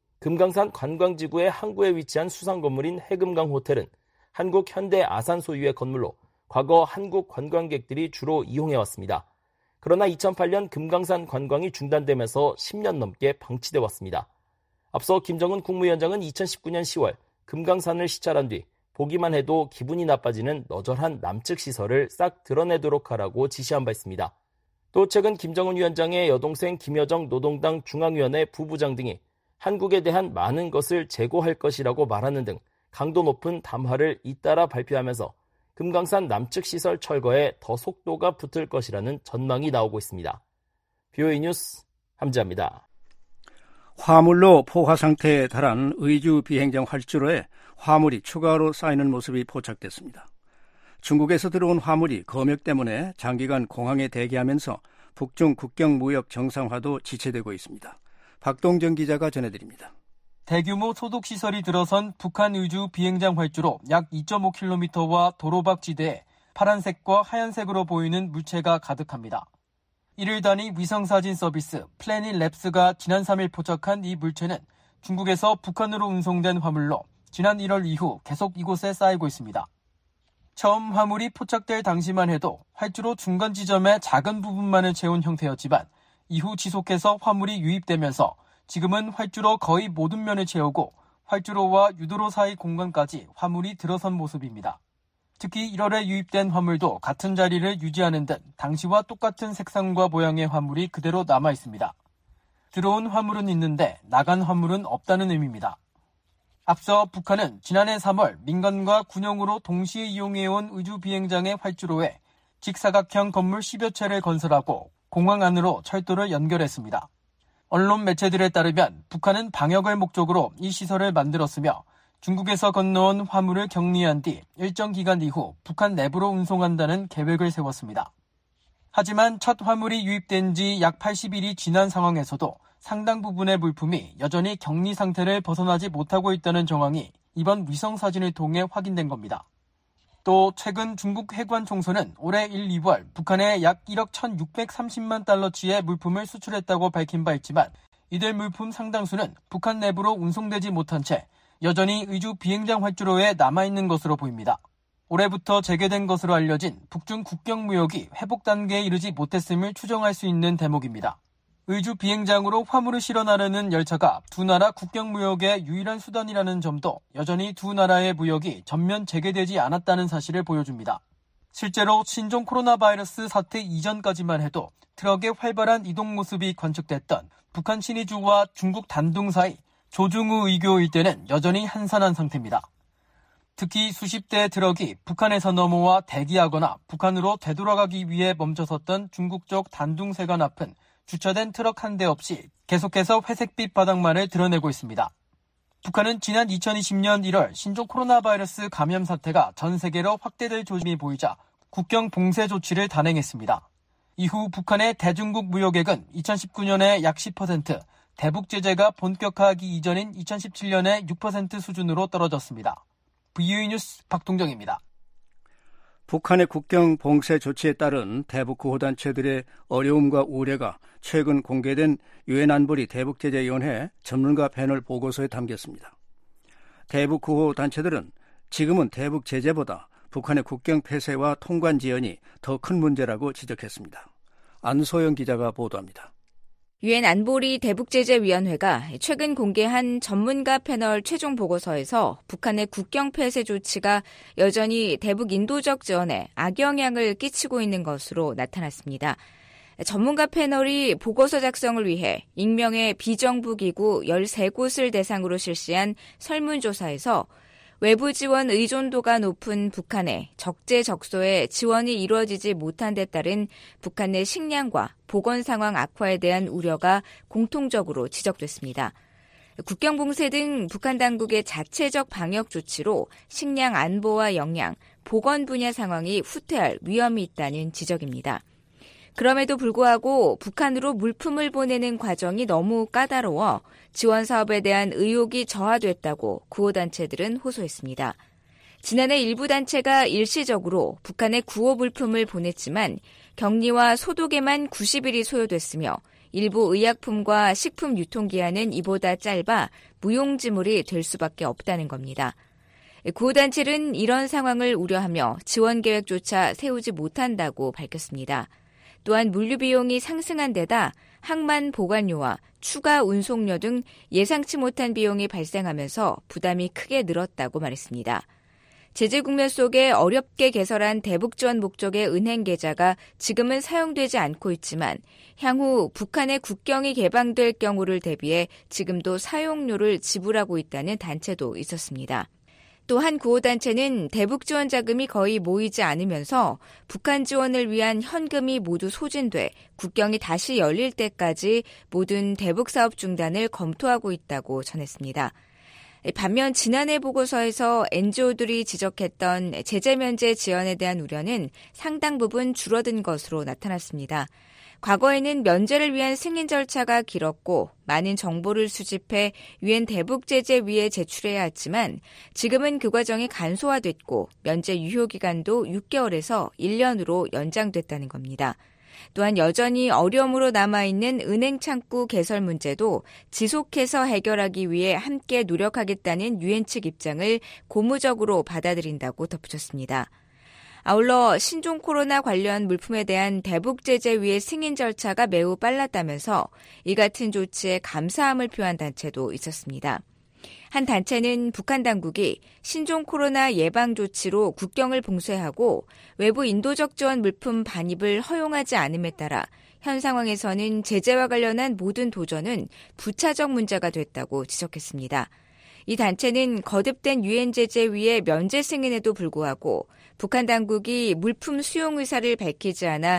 금강산 관광지구의 항구에 위치한 수상 건물인 해금강 호텔은 한국 현대 아산 소유의 건물로 과거 한국 관광객들이 주로 이용해왔습니다. 그러나 이천팔 년 금강산 관광이 중단되면서 십 년 넘게 방치돼 왔습니다. 앞서 김정은 국무위원장은 이천십구 년 시월 금강산을 시찰한 뒤 보기만 해도 기분이 나빠지는 너절한 남측 시설을 싹 드러내도록 하라고 지시한 바 있습니다. 또 최근 김정은 위원장의 여동생 김여정 노동당 중앙위원회 부부장 등이 한국에 대한 많은 것을 재고할 것이라고 말하는 등 강도 높은 담화를 잇따라 발표하면서 금강산 남측 시설 철거에 더 속도가 붙을 것이라는 전망이 나오고 있습니다. 비오에이 뉴스 함지아입니다. 화물로 포화 상태에 달한 의주 비행장 활주로에 화물이 추가로 쌓이는 모습이 포착됐습니다. 중국에서 들어온 화물이 검역 때문에 장기간 공항에 대기하면서 북중 국경 무역 정상화도 지체되고 있습니다. 박동정 기자가 전해드립니다. 대규모 소독시설이 들어선 북한 의주 비행장 활주로 약 이 점 오 킬로미터와 도로박 지대에 파란색과 하얀색으로 보이는 물체가 가득합니다. 일일 단위 위성사진 서비스 플래닛랩스가 지난 삼 일 포착한 이 물체는 중국에서 북한으로 운송된 화물로 지난 일월 이후 계속 이곳에 쌓이고 있습니다. 처음 화물이 포착될 당시만 해도 활주로 중간 지점의 작은 부분만을 채운 형태였지만 이후 지속해서 화물이 유입되면서 지금은 활주로 거의 모든 면을 채우고 활주로와 유도로 사이 공간까지 화물이 들어선 모습입니다. 특히 일월에 유입된 화물도 같은 자리를 유지하는 듯 당시와 똑같은 색상과 모양의 화물이 그대로 남아 있습니다. 들어온 화물은 있는데 나간 화물은 없다는 의미입니다. 앞서 북한은 지난해 삼월 민간과 군용으로 동시에 이용해온 의주 비행장의 활주로에 직사각형 건물 십여 채를 건설하고 공항 안으로 철도를 연결했습니다. 언론 매체들에 따르면 북한은 방역을 목적으로 이 시설을 만들었으며 중국에서 건너온 화물을 격리한 뒤 일정 기간 이후 북한 내부로 운송한다는 계획을 세웠습니다. 하지만 첫 화물이 유입된 지 약 팔십 일이 지난 상황에서도 상당 부분의 물품이 여전히 격리 상태를 벗어나지 못하고 있다는 정황이 이번 위성사진을 통해 확인된 겁니다. 또 최근 중국 해관 총수는 올해 일, 이월 북한에 약 일억 천육백삼십만 달러치의 물품을 수출했다고 밝힌 바 있지만 이들 물품 상당수는 북한 내부로 운송되지 못한 채 여전히 의주 비행장 활주로에 남아있는 것으로 보입니다. 올해부터 재개된 것으로 알려진 북중 국경 무역이 회복 단계에 이르지 못했음을 추정할 수 있는 대목입니다. 의주 비행장으로 화물을 실어 나르는 열차가 두 나라 국경 무역의 유일한 수단이라는 점도 여전히 두 나라의 무역이 전면 재개되지 않았다는 사실을 보여줍니다. 실제로 신종 코로나 바이러스 사태 이전까지만 해도 트럭의 활발한 이동 모습이 관측됐던 북한 신의주와 중국 단둥 사이 조중우 의교 일대는 여전히 한산한 상태입니다. 특히 수십 대의 트럭이 북한에서 넘어와 대기하거나 북한으로 되돌아가기 위해 멈춰섰던 중국 쪽 단둥세관 앞은 주차된 트럭 한 대 없이 계속해서 회색빛 바닥만을 드러내고 있습니다. 북한은 지난 이천이십 년 일월 신종 코로나 바이러스 감염 사태가 전 세계로 확대될 조짐이 보이자 국경 봉쇄 조치를 단행했습니다. 이후 북한의 대중국 무역액은 이천십구 년에 약 십 퍼센트, 대북 제재가 본격화하기 이전인 이천십칠 년에 육 퍼센트 수준으로 떨어졌습니다. 브이오에이 뉴스 박동정입니다. 북한의 국경 봉쇄 조치에 따른 대북 구호단체들의 어려움과 우려가 최근 공개된 유엔 안보리 대북제재위원회 전문가 패널 보고서에 담겼습니다. 대북 구호단체들은 지금은 대북 제재보다 북한의 국경 폐쇄와 통관 지연이 더 큰 문제라고 지적했습니다. 안소영 기자가 보도합니다. 유엔 안보리 대북제재위원회가 최근 공개한 전문가 패널 최종 보고서에서 북한의 국경 폐쇄 조치가 여전히 대북 인도적 지원에 악영향을 끼치고 있는 것으로 나타났습니다. 전문가 패널이 보고서 작성을 위해 익명의 비정부 기구 열세 곳을 대상으로 실시한 설문조사에서 외부 지원 의존도가 높은 북한의 적재적소에 지원이 이루어지지 못한 데 따른 북한 내 식량과 보건 상황 악화에 대한 우려가 공통적으로 지적됐습니다. 국경 봉쇄 등 북한 당국의 자체적 방역 조치로 식량 안보와 영양, 보건 분야 상황이 후퇴할 위험이 있다는 지적입니다. 그럼에도 불구하고 북한으로 물품을 보내는 과정이 너무 까다로워 지원 사업에 대한 의욕이 저하됐다고 구호단체들은 호소했습니다. 지난해 일부 단체가 일시적으로 북한에 구호 물품을 보냈지만 격리와 소독에만 구십 일이 소요됐으며 일부 의약품과 식품 유통기한은 이보다 짧아 무용지물이 될 수밖에 없다는 겁니다. 구호단체는 이런 상황을 우려하며 지원 계획조차 세우지 못한다고 밝혔습니다. 또한 물류 비용이 상승한 데다 항만 보관료와 추가 운송료 등 예상치 못한 비용이 발생하면서 부담이 크게 늘었다고 말했습니다. 제재 국면 속에 어렵게 개설한 대북 지원 목적의 은행 계좌가 지금은 사용되지 않고 있지만 향후 북한의 국경이 개방될 경우를 대비해 지금도 사용료를 지불하고 있다는 단체도 있었습니다. 또 한 구호단체는 대북 지원 자금이 거의 모이지 않으면서 북한 지원을 위한 현금이 모두 소진돼 국경이 다시 열릴 때까지 모든 대북 사업 중단을 검토하고 있다고 전했습니다. 반면 지난해 보고서에서 엔지오들이 지적했던 제재 면제 지연에 대한 우려는 상당 부분 줄어든 것으로 나타났습니다. 과거에는 면제를 위한 승인 절차가 길었고 많은 정보를 수집해 유엔 대북 제재위에 제출해야 했지만 지금은 그 과정이 간소화됐고 면제 유효 기간도 육 개월에서 일 년으로 연장됐다는 겁니다. 또한 여전히 어려움으로 남아있는 은행 창구 개설 문제도 지속해서 해결하기 위해 함께 노력하겠다는 유엔 측 입장을 고무적으로 받아들인다고 덧붙였습니다. 아울러 신종 코로나 관련 물품에 대한 대북 제재위의 승인 절차가 매우 빨랐다면서 이 같은 조치에 감사함을 표한 단체도 있었습니다. 한 단체는 북한 당국이 신종 코로나 예방 조치로 국경을 봉쇄하고 외부 인도적 지원 물품 반입을 허용하지 않음에 따라 현 상황에서는 제재와 관련한 모든 도전은 부차적 문제가 됐다고 지적했습니다. 이 단체는 거듭된 유엔 제재위의 면제 승인에도 불구하고 북한 당국이 물품 수용 의사를 밝히지 않아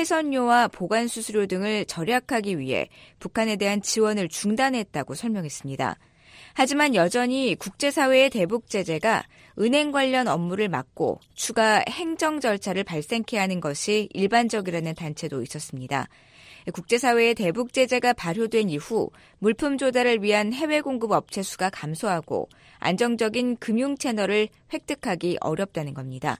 채선료와 보관 수수료 등을 절약하기 위해 북한에 대한 지원을 중단했다고 설명했습니다. 하지만 여전히 국제사회의 대북 제재가 은행 관련 업무를 막고 추가 행정 절차를 발생케 하는 것이 일반적이라는 단체도 있었습니다. 국제사회의 대북 제재가 발효된 이후 물품 조달을 위한 해외 공급 업체 수가 감소하고 안정적인 금융 채널을 획득하기 어렵다는 겁니다.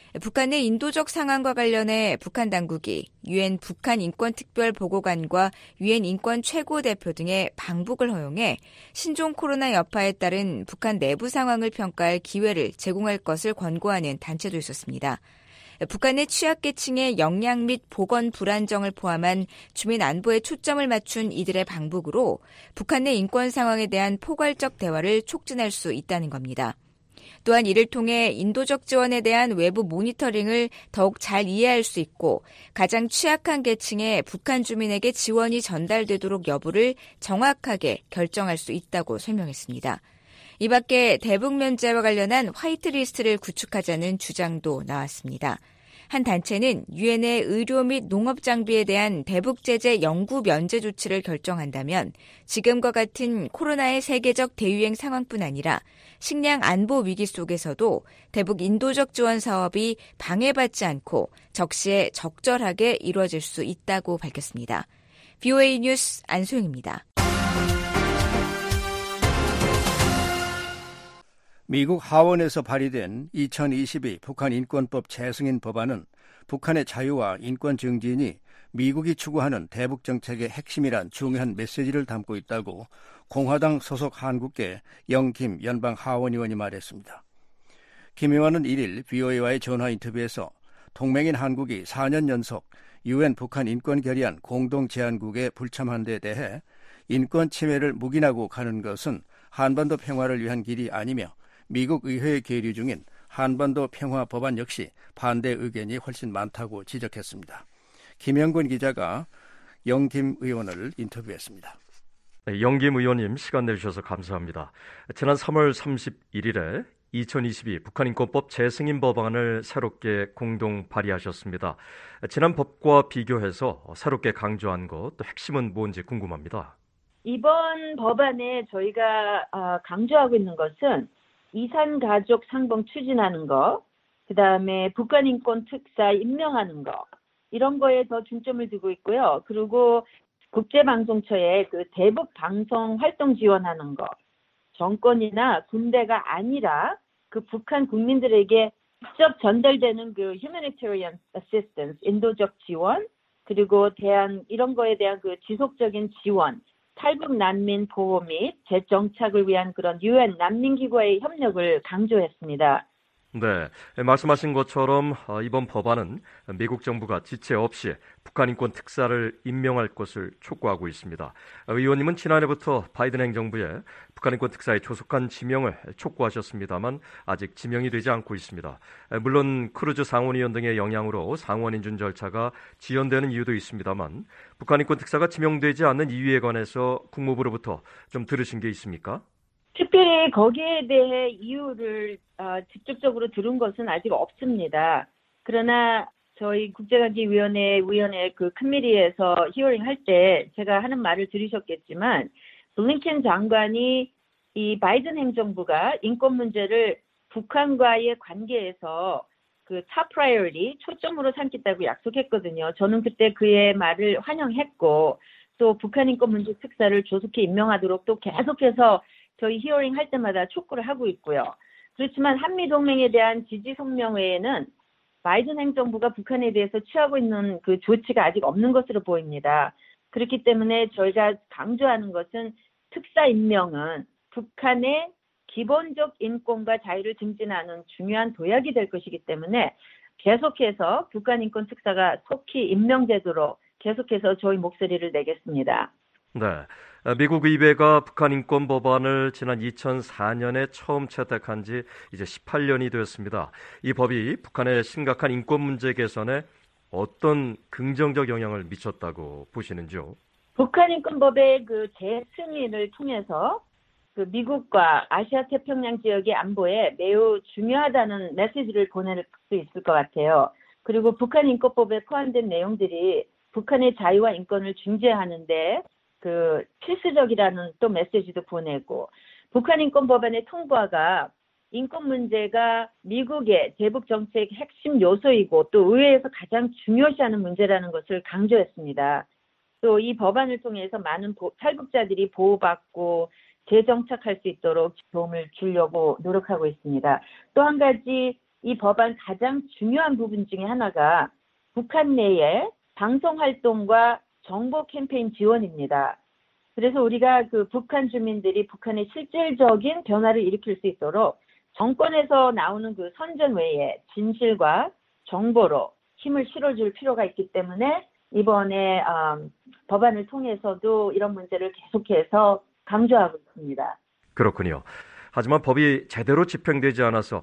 북한의 인도적 상황과 관련해 북한 당국이 유엔 북한 인권특별 보고관과 유엔 인권 최고대표 등의 방북을 허용해 신종 코로나 여파에 따른 북한 내부 상황을 평가할 기회를 제공할 것을 권고하는 단체도 있었습니다. 북한의 취약계층의 역량 및 보건 불안정을 포함한 주민 안보에 초점을 맞춘 이들의 방북으로 북한 내 인권 상황에 대한 포괄적 대화를 촉진할 수 있다는 겁니다. 또한 이를 통해 인도적 지원에 대한 외부 모니터링을 더욱 잘 이해할 수 있고 가장 취약한 계층의 북한 주민에게 지원이 전달되도록 여부를 정확하게 결정할 수 있다고 설명했습니다. 이 밖에 대북 면제와 관련한 화이트리스트를 구축하자는 주장도 나왔습니다. 한 단체는 유엔의 의료 및 농업 장비에 대한 대북 제재 영구 면제 조치를 결정한다면 지금과 같은 코로나의 세계적 대유행 상황뿐 아니라 식량 안보 위기 속에서도 대북 인도적 지원 사업이 방해받지 않고 적시에 적절하게 이루어질 수 있다고 밝혔습니다. 브이오에이 뉴스 안소영입니다. 미국 하원에서 발의된 이천이십이 북한 인권법 재승인 법안은 북한의 자유와 인권 증진이 미국이 추구하는 대북 정책의 핵심이란 중요한 메시지를 담고 있다고 공화당 소속 한국계 영김 연방 하원 의원이 말했습니다. 김 의원은 일 일 브이오에이와의 전화 인터뷰에서 동맹인 한국이 사 년 연속 유엔 북한 인권 결의안 공동 제안국에 불참한 데 대해 인권 침해를 묵인하고 가는 것은 한반도 평화를 위한 길이 아니며 미국 의회에 계류 중인 한반도 평화 법안 역시 반대 의견이 훨씬 많다고 지적했습니다. 김영근 기자가 영김 의원을 인터뷰했습니다. 네, 영김 의원님 시간 내주셔서 감사합니다. 지난 삼월 삼십일일에 이천이십이 북한인권법 재승인 법안을 새롭게 공동 발의하셨습니다. 지난 법과 비교해서 새롭게 강조한 것, 또 핵심은 뭔지 궁금합니다. 이번 법안에 저희가 강조하고 있는 것은 이산가족 상봉 추진하는 거, 그 다음에 북한인권특사 임명하는 거, 이런 거에 더 중점을 두고 있고요. 그리고 국제방송처에 그 대북 방송 활동 지원하는 거, 정권이나 군대가 아니라 그 북한 국민들에게 직접 전달되는 그 humanitarian assistance, 인도적 지원, 그리고 대한 이런 거에 대한 그 지속적인 지원, 탈북 난민 보호 및 재정착을 위한 그런 유엔 난민기구와의 협력을 강조했습니다. 네, 말씀하신 것처럼 이번 법안은 미국 정부가 지체 없이 북한 인권 특사를 임명할 것을 촉구하고 있습니다. 의원님은 지난해부터 바이든 행정부에 북한 인권 특사에 조속한 지명을 촉구하셨습니다만 아직 지명이 되지 않고 있습니다. 물론 크루즈 상원의원 등의 영향으로 상원 인준 절차가 지연되는 이유도 있습니다만 북한 인권 특사가 지명되지 않는 이유에 관해서 국무부로부터 좀 들으신 게 있습니까? 특별히 거기에 대해 이유를 어, 직접적으로 들은 것은 아직 없습니다. 그러나 저희 국제관계위원회 위원회 그 커미티에서 히어링 할 때 제가 하는 말을 들으셨겠지만 블링컨 장관이 이 바이든 행정부가 인권 문제를 북한과의 관계에서 그 탑 프라이어리 초점으로 삼겠다고 약속했거든요. 저는 그때 그의 말을 환영했고 또 북한 인권 문제 특사를 조속히 임명하도록 또 계속해서 저희 히어링 할 때마다 촉구를 하고 있고요. 그렇지만 한미 동맹에 대한 지지 성명 외에는 바이든 행정부가 북한에 대해서 취하고 있는 그 조치가 아직 없는 것으로 보입니다. 그렇기 때문에 저희가 강조하는 것은 특사 임명은 북한의 기본적 인권과 자유를 증진하는 중요한 도약이 될 것이기 때문에 계속해서 북한 인권 특사가 속히 임명되도록 계속해서 저희 목소리를 내겠습니다. 네. 미국 의회가 북한 인권 법안을 지난 이천사 년에 처음 채택한 지 이제 십팔 년이 되었습니다. 이 법이 북한의 심각한 인권 문제 개선에 어떤 긍정적 영향을 미쳤다고 보시는지요? 북한 인권법의 그 재승인을 통해서 그 미국과 아시아 태평양 지역의 안보에 매우 중요하다는 메시지를 보낼 수 있을 것 같아요. 그리고 북한 인권법에 포함된 내용들이 북한의 자유와 인권을 중재하는데 그 필수적이라는 또 메시지도 보내고, 북한 인권 법안의 통과가 인권 문제가 미국의 대북 정책 핵심 요소이고 또 의회에서 가장 중요시하는 문제라는 것을 강조했습니다. 또 이 법안을 통해서 많은 보, 탈북자들이 보호받고 재정착할 수 있도록 도움을 주려고 노력하고 있습니다. 또 한 가지 이 법안 가장 중요한 부분 중에 하나가 북한 내에 방송 활동과 정보 캠페인 지원입니다. 그래서 우리가 그 북한 주민들이 북한의 실질적인 변화를 일으킬 수 있도록 정권에서 나오는 그 선전 외에 진실과 정보로 힘을 실어줄 필요가 있기 때문에 이번에 음, 법안을 통해서도 이런 문제를 계속해서 강조하고 있습니다. 그렇군요. 하지만 법이 제대로 집행되지 않아서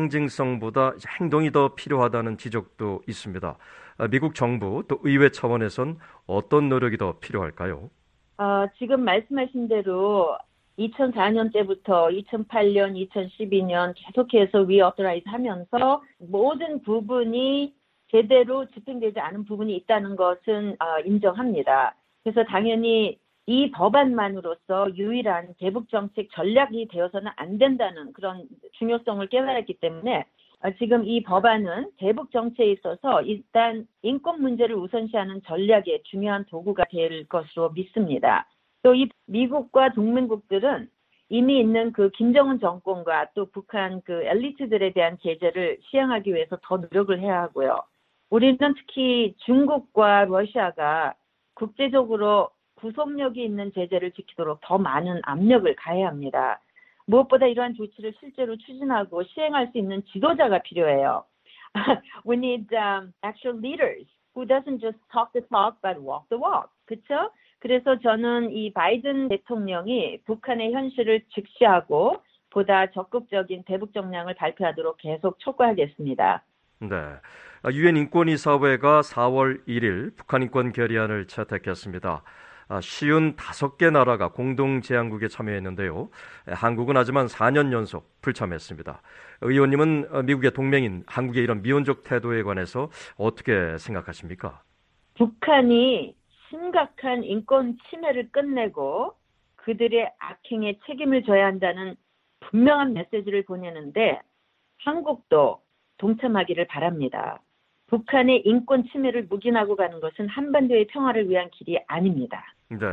상징성보다 행동이 더 필요하다는 지적도 있습니다. 미국 정부 또 의회 차원에선 어떤 노력이 더 필요할까요? 어, 지금 말씀하신 대로 이천사 년 때부터 이천팔 년, 이천십이 년 계속해서 리어토라이즈 하면서 모든 부분이 제대로 집행되지 않은 부분이 있다는 것은 어, 인정합니다. 그래서 당연히 이 법안만으로서 유일한 대북 정책 전략이 되어서는 안 된다는 그런 중요성을 깨달았기 때문에 지금 이 법안은 대북 정책에 있어서 일단 인권 문제를 우선시하는 전략의 중요한 도구가 될 것으로 믿습니다. 또 이 미국과 동맹국들은 이미 있는 그 김정은 정권과 또 북한 그 엘리트들에 대한 제재를 시행하기 위해서 더 노력을 해야 하고요. 우리는 특히 중국과 러시아가 국제적으로 구속력이 있는 제재를 지키도록 더 많은 압력을 가해야 합니다. 무엇보다 이러한 조치를 실제로 추진하고 시행할 수 있는 지도자가 필요해요. We need um, actual leaders who doesn't just talk the talk but walk the walk. 그렇죠? 그래서 저는 이 바이든 대통령이 북한의 현실을 직시하고 보다 적극적인 대북 정량을 발표하도록 계속 촉구하겠습니다. 네. 유엔 인권이사회가 사월 일일 북한 인권 결의안을 채택했습니다. 쉬운 다섯 개 나라가 공동 제안국에 참여했는데요. 한국은 하지만 사 년 연속 불참했습니다. 의원님은 미국의 동맹인 한국의 이런 미온적 태도에 관해서 어떻게 생각하십니까? 북한이 심각한 인권 침해를 끝내고 그들의 악행에 책임을 져야 한다는 분명한 메시지를 보내는데 한국도 동참하기를 바랍니다. 북한의 인권 침해를 묵인하고 가는 것은 한반도의 평화를 위한 길이 아닙니다. 네.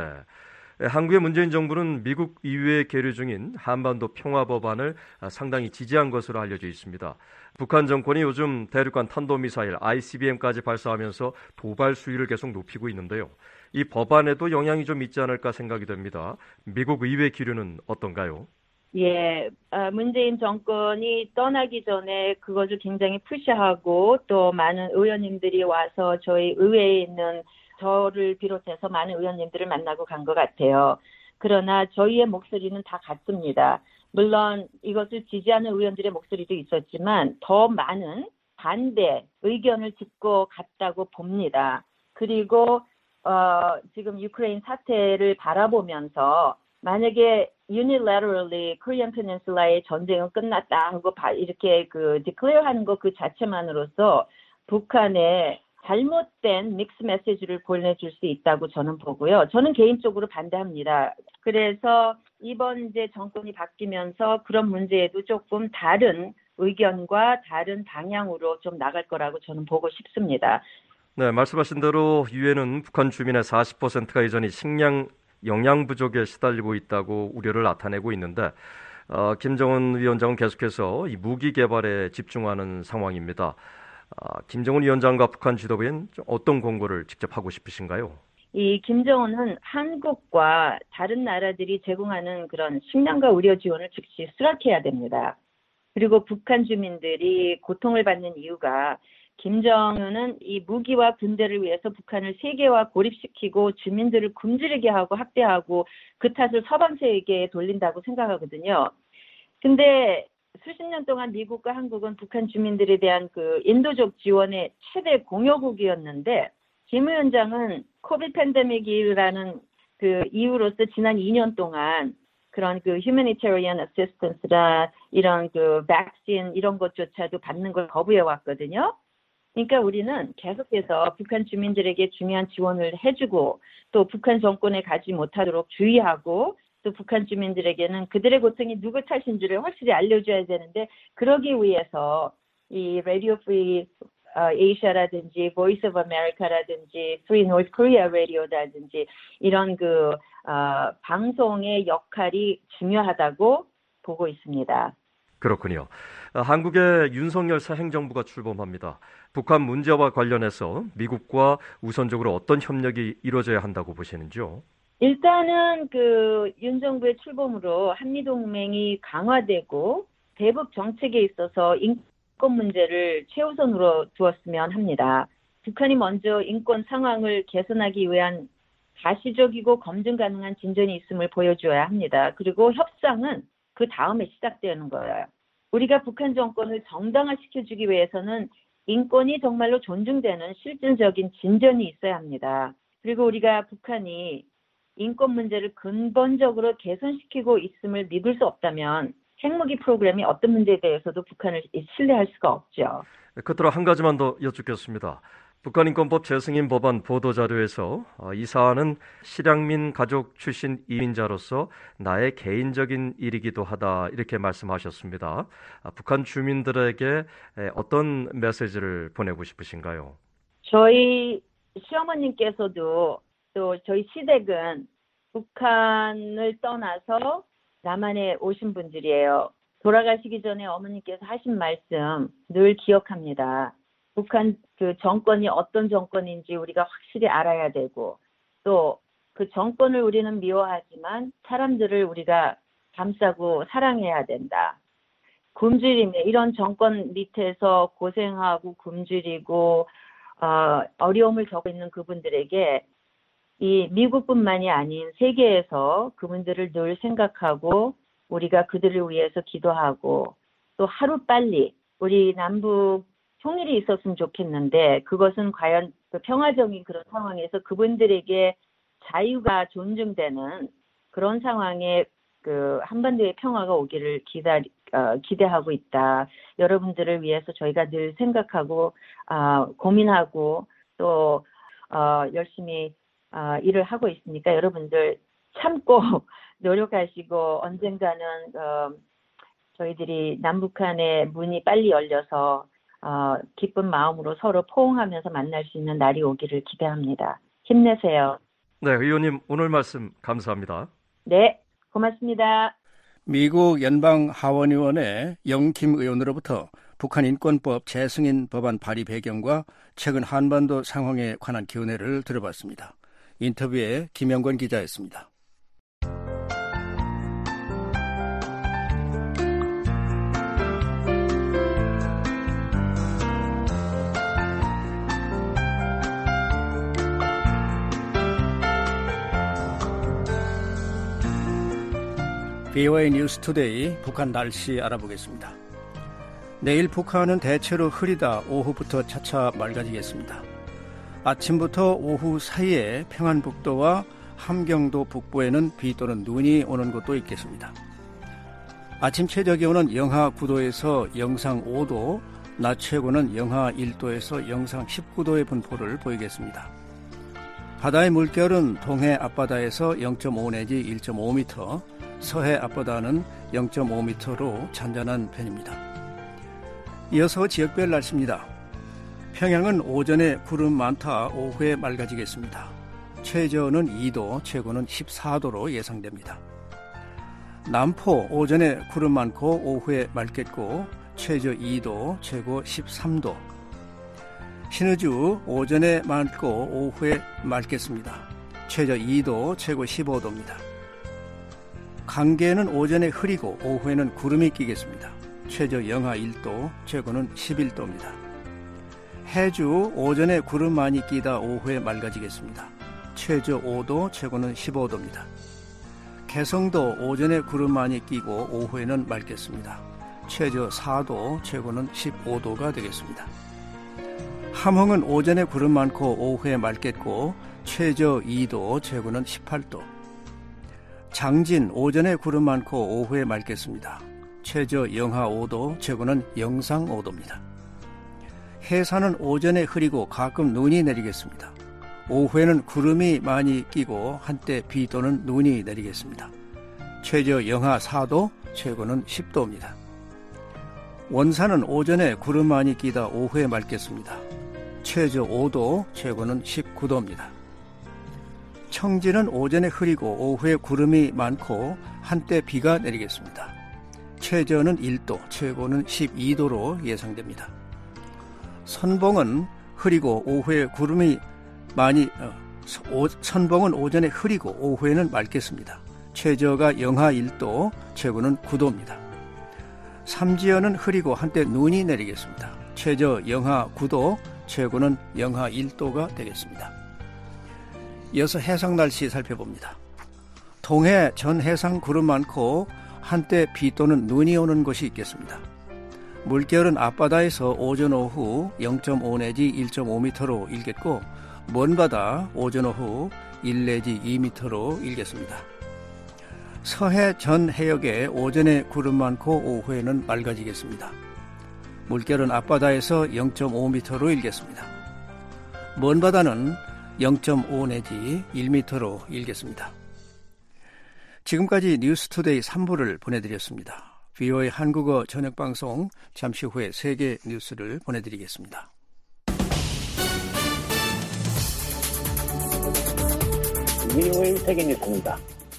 한국의 문재인 정부는 미국 의회에 계류 중인 한반도 평화 법안을 상당히 지지한 것으로 알려져 있습니다. 북한 정권이 요즘 대륙간 탄도미사일 아이씨비엠까지 발사하면서 도발 수위를 계속 높이고 있는데요. 이 법안에도 영향이 좀 있지 않을까 생각이 됩니다. 미국 의회 기류는 어떤가요? 예, 문재인 정권이 떠나기 전에 그것을 굉장히 푸시하고 또 많은 의원님들이 와서 저희 의회에 있는 저를 비롯해서 많은 의원님들을 만나고 간 것 같아요. 그러나 저희의 목소리는 다 같습니다. 물론 이것을 지지하는 의원들의 목소리도 있었지만 더 많은 반대 의견을 듣고 갔다고 봅니다. 그리고 어, 지금 유크레인 사태를 바라보면서 만약에 unilaterally Korean Peninsula의 전쟁은 끝났다 하고 이렇게 그 declare 하는 것 그 자체만으로서 북한의 잘못된 믹스 메시지를 보내줄 수 있다고 저는 보고요. 저는 개인적으로 반대합니다. 그래서 이번 이제 정권이 바뀌면서 그런 문제에도 조금 다른 의견과 다른 방향으로 좀 나갈 거라고 저는 보고 싶습니다. 네, 말씀하신 대로 유엔은 북한 주민의 사십 퍼센트가 여전히 식량 영양 부족에 시달리고 있다고 우려를 나타내고 있는데 어, 김정은 위원장은 계속해서 이 무기 개발에 집중하는 상황입니다. 어, 김정은 위원장과 북한 지도부엔 어떤 공고를 직접 하고 싶으신가요? 이 김정은은 한국과 다른 나라들이 제공하는 그런 식량과 의료 지원을 즉시 수락해야 됩니다. 그리고 북한 주민들이 고통을 받는 이유가 김정은은 이 무기와 군대를 위해서 북한을 세계화 고립시키고 주민들을 굶주리게 하고 학대하고 그 탓을 서방 세계에 돌린다고 생각하거든요. 근데 수십 년 동안 미국과 한국은 북한 주민들에 대한 그 인도적 지원의 최대 공여국이었는데 김 위원장은 코비드 팬데믹이라는 그 이유로서 지난 이 년 동안 그런 그 humanitarian assistance라 이런 그 백신 이런 것조차도 받는 걸 거부해 왔거든요. 그러니까 우리는 계속해서 북한 주민들에게 중요한 지원을 해주고 또 북한 정권에 가지 못하도록 주의하고 또 북한 주민들에게는 그들의 고통이 누구 탓인지를 확실히 알려줘야 되는데 그러기 위해서 이 Radio Free Asia라든지 Voice of America라든지 Free North Korea Radio라든지 이런 그 어, 방송의 역할이 중요하다고 보고 있습니다. 그렇군요. 한국의 윤석열 새 행정부가 출범합니다. 북한 문제와 관련해서 미국과 우선적으로 어떤 협력이 이루어져야 한다고 보시는지요? 일단은 그 윤 정부의 출범으로 한미동맹이 강화되고 대북 정책에 있어서 인권 문제를 최우선으로 두었으면 합니다. 북한이 먼저 인권 상황을 개선하기 위한 가시적이고 검증 가능한 진전이 있음을 보여줘야 합니다. 그리고 협상은 그 다음에 시작되는 거예요. 우리가 북한 정권을 정당화시켜주기 위해서는 인권이 정말로 존중되는 실질적인 진전이 있어야 합니다. 그리고 우리가 북한이 인권 문제를 근본적으로 개선시키고 있음을 믿을 수 없다면 핵무기 프로그램이 어떤 문제에 대해서도 북한을 신뢰할 수가 없죠. 끝으로 한 가지만 더 여쭙겠습니다. 북한인권법 재승인 법안 보도자료에서 이 사안은 실향민 가족 출신 이민자로서 나의 개인적인 일이기도 하다 이렇게 말씀하셨습니다. 북한 주민들에게 어떤 메시지를 보내고 싶으신가요? 저희 시어머님께서도 또 저희 시댁은 북한을 떠나서 남한에 오신 분들이에요. 돌아가시기 전에 어머님께서 하신 말씀 늘 기억합니다. 북한 그 정권이 어떤 정권인지 우리가 확실히 알아야 되고 또 그 정권을 우리는 미워하지만 사람들을 우리가 감싸고 사랑해야 된다. 굶주림에 이런 정권 밑에서 고생하고 굶주리고 어, 어려움을 겪고 있는 그분들에게 이 미국뿐만이 아닌 세계에서 그분들을 늘 생각하고 우리가 그들을 위해서 기도하고 또 하루빨리 우리 남북 통일이 있었으면 좋겠는데 그것은 과연 그 평화적인 그런 상황에서 그분들에게 자유가 존중되는 그런 상황에 그 한반도의 평화가 오기를 기다리, 어, 기대하고 있다. 여러분들을 위해서 저희가 늘 생각하고 어, 고민하고 또 어, 열심히 어, 일을 하고 있으니까 여러분들 참고 노력하시고 언젠가는 어, 저희들이 남북한의 문이 빨리 열려서 어, 기쁜 마음으로 서로 포옹하면서 만날 수 있는 날이 오기를 기대합니다. 힘내세요. 네, 의원님 오늘 말씀 감사합니다. 네, 고맙습니다. 미국 연방하원의원의 영킴 의원으로부터 북한 인권법 재승인 법안 발의 배경과 최근 한반도 상황에 관한 견해를 들어봤습니다. 인터뷰에 김영권 기자였습니다. 비오에이 뉴스 투데이 북한 날씨 알아보겠습니다. 내일 북한은 대체로 흐리다 오후부터 차차 맑아지겠습니다. 아침부터 오후 사이에 평안북도와 함경도 북부에는 비 또는 눈이 오는 곳도 있겠습니다. 아침 최저 기온은 영하 구 도에서 영상 오 도, 낮 최고는 영하 일 도에서 영상 십구 도의 분포를 보이겠습니다. 바다의 물결은 동해 앞바다에서 영 점 오 내지 일 점 오 미터, 서해 앞바다는 영 점 오 미터로 잔잔한 편입니다. 이어서 지역별 날씨입니다. 평양은 오전에 구름 많다, 오후에 맑아지겠습니다. 최저는 이 도, 최고는 십사 도로 예상됩니다. 남포 오전에 구름 많고 오후에 맑겠고 최저 이 도, 최고 십삼 도. 신의주 오전에 맑고 오후에 맑겠습니다. 최저 이 도, 최고 십오 도입니다. 강계는 오전에 흐리고 오후에는 구름이 끼겠습니다. 최저 영하 일 도, 최고는 십일 도입니다. 해주 오전에 구름 많이 끼다 오후에 맑아지겠습니다. 최저 오 도, 최고는 십오 도입니다. 개성도 오전에 구름 많이 끼고 오후에는 맑겠습니다. 최저 사 도, 최고는 십오 도가 되겠습니다. 함흥은 오전에 구름 많고 오후에 맑겠고 최저 이 도, 최고는 십팔 도. 장진 오전에 구름 많고 오후에 맑겠습니다. 최저 영하 오 도, 최고는 영상 오 도입니다. 해산은 오전에 흐리고 가끔 눈이 내리겠습니다. 오후에는 구름이 많이 끼고 한때 비 또는 눈이 내리겠습니다. 최저 영하 사 도, 최고는 십 도입니다. 원산은 오전에 구름 많이 끼다 오후에 맑겠습니다. 최저 오 도, 최고는 십구 도입니다. 청진은 오전에 흐리고 오후에 구름이 많고 한때 비가 내리겠습니다. 최저는 일 도, 최고는 십이 도로 예상됩니다. 선봉은 흐리고 오후에 구름이 많이 어, 오, 선봉은 오전에 흐리고 오후에는 맑겠습니다. 최저가 영하 일 도, 최고는 구 도입니다. 삼지연은 흐리고 한때 눈이 내리겠습니다. 최저 영하 구 도, 최고는 영하 일 도가 되겠습니다. 이어서 해상 날씨 살펴봅니다. 동해 전 해상 구름 많고 한때 비 또는 눈이 오는 곳이 있겠습니다. 물결은 앞바다에서 오전 오후 영 점 오 내지 일 점 오 미터로 일겠고 먼바다 오전 오후 일 내지 이 미터로 일겠습니다. 서해 전 해역에 오전에 구름 많고 오후에는 맑아지겠습니다. 물결은 앞바다에서 영 점 오 미터로 일겠습니다. 먼바다는 영 점 오 내지 일 미터로 일겠습니다. 지금까지 뉴스투데이 삼 부를 보내드렸습니다. 브이오에이 한국어 저녁방송 잠시 후에 세계 뉴스를 보내드리겠습니다. 브이오에이 세계 뉴스입니다.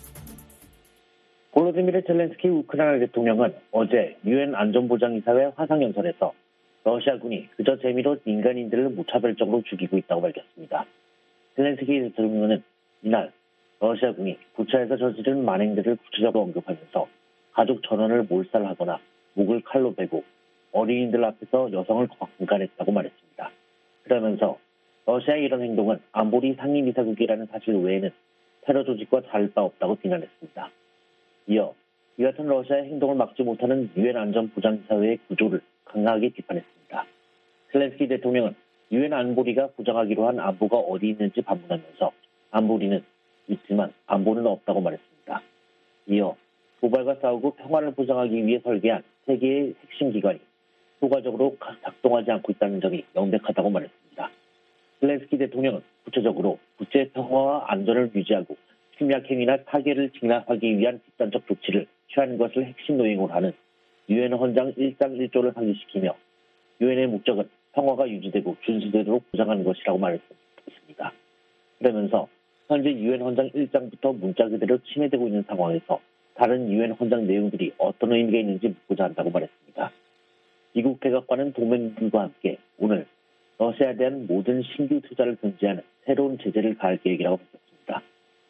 볼로디미르 젤렌스키 우크라이나 대통령은 어제 유엔 안전보장이사회 화상연설에서 러시아군이 그저 재미로 민간인들을 무차별적으로 죽이고 있다고 밝혔습니다. 젤렌스키 대통령은 이날 러시아군이 부차에서 저지른 만행들을 구체적으로 언급하면서 가족 전원을 몰살하거나 목을 칼로 베고 어린이들 앞에서 여성을 강간했다고 말했습니다. 그러면서 러시아의 이런 행동은 안보리 상임이사국이라는 사실 외에는 테러 조직과 다를 바 없다고 비난했습니다. 이어 이 같은 러시아의 행동을 막지 못하는 유엔 안전보장이사회의 구조를 강하게 비판했습니다. 젤렌스키 대통령은 유엔 안보리가 보장하기로 한 안보가 어디 있는지 반문하면서 안보리는 있지만 안보는 없다고 말했습니다. 이어 도발과 싸우고 평화를 보장하기 위해 설계한 세계의 핵심 기관이 효과적으로 작동하지 않고 있다는 점이 명백하다고 말했습니다. 젤렌스키 대통령은 구체적으로 국제 평화와 안전을 유지하고 침략행위나 타결을 진압하기 위한 집단적 조치를 취하는 것을 핵심 노임으로 하는 유엔 헌장 일 장 일 조를 상기시키며 유엔의 목적은 평화가 유지되고 준수되도록 보장하는 것이라고 말했습니다. 그러면서 현재 유엔 헌장 일 장부터 문자 그대로 침해되고 있는 상황에서 다른 유엔 헌장 내용들이 어떤 의미가 있는지 묻고자 한다고 말했습니다. 미국 백악관은 동맹들과 함께 오늘 러시아에 대한 모든 신규 투자를 금지하는 새로운 제재를 가할 계획이라고 밝혔습니다.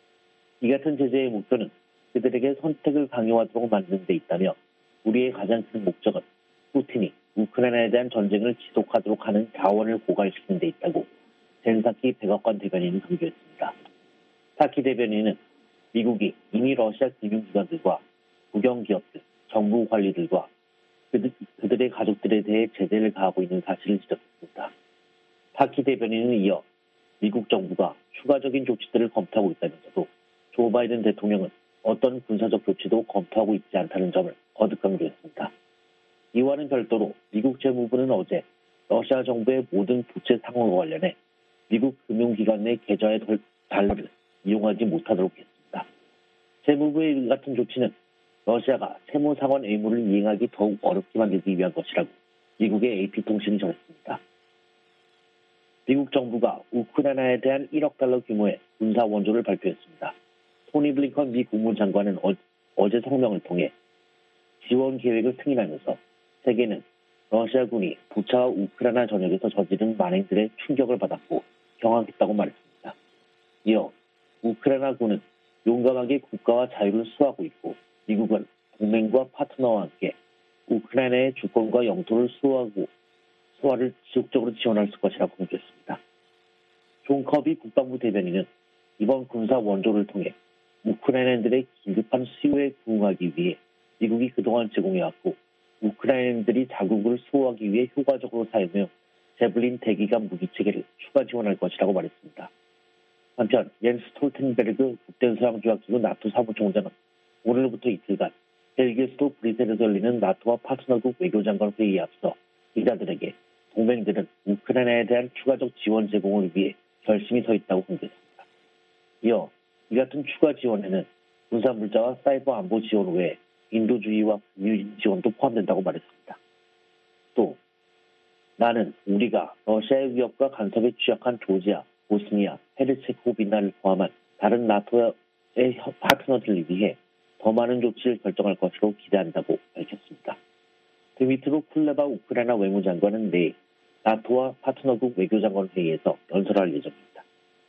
이 같은 제재의 목표는 그들에게 선택을 강요하도록 만드는 데 있다며 우리의 가장 큰 목적은 푸틴이 우크라이나에 대한 전쟁을 지속하도록 하는 자원을 고갈시키는 데 있다고 젠 사키 백악관 대변인은 강조했습니다. 사키 대변인은 미국이 이미 러시아 금융기관들과 국영기업들, 정부 관리들과 그들, 그들의 가족들에 대해 제재를 가하고 있는 사실을 지적했습니다. 사키 대변인은 이어 미국 정부가 추가적인 조치들을 검토하고 있다면서도 조 바이든 대통령은 어떤 군사적 조치도 검토하고 있지 않다는 점을 거듭 강조했습니다. 이와는 별도로 미국 재무부는 어제 러시아 정부의 모든 부채 상환과 관련해 미국 금융기관 내 계좌의 달러를 이용하지 못하도록 했습니다. 재무부의 이 같은 조치는 러시아가 채무 상환 의무를 이행하기 더욱 어렵게 만들기 위한 것이라고 미국의 에이피통신이 전했습니다. 미국 정부가 우크라이나에 대한 일억 달러 규모의 군사 원조를 발표했습니다. 토니 블링컨 미 국무장관은 어, 어제 성명을 통해 지원 계획을 승인하면서 세계는 러시아군이 부차와 우크라이나 전역에서 저지른 만행들의 충격을 받았고 경악했다고 말했습니다. 이어 우크라이나군은 용감하게 국가와 자유를 수호하고 있고 미국은 동맹과 파트너와 함께 우크라이나의 주권과 영토를 수호하고 수화를 지속적으로 지원할 것이라고 강조했습니다. 존 커비 국방부 대변인은 이번 군사 원조를 통해 우크라이나인들의 긴급한 수요에 부응하기 위해 미국이 그동안 제공해왔고 우크라이나인들이 자국을 수호하기 위해 효과적으로 사용해 제블린 대기감 무기체계를 추가 지원할 것이라고 말했습니다. 한편 옌스 스톨텐베르그 북대서양조약기구 나토 사무총장은 오늘부터 이틀간 벨기에 수도 브뤼셀에서 열리는 나토와 파트너국 외교장관 회의에 앞서 기자들에게 동맹들은 우크라이나에 대한 추가적 지원 제공을 위해 결심이 서 있다고 공개했습니다. 이어 이 같은 추가 지원에는 군사물자와 사이버 안보 지원 외에 인도주의와 금융 지원도 포함된다고 말했습니다. 또 나는 우리가 러시아의 위협과 간섭에 취약한 조지아, 보스니아, 헤르체고비나를 포함한 다른 나토의 파트너들을 위해 더 많은 조치를 결정할 것으로 기대한다고 밝혔습니다. 드미트로 쿨레바 우크라이나 외무장관은 내일 나토와 파트너국 외교장관 회의에서 연설할 예정입니다.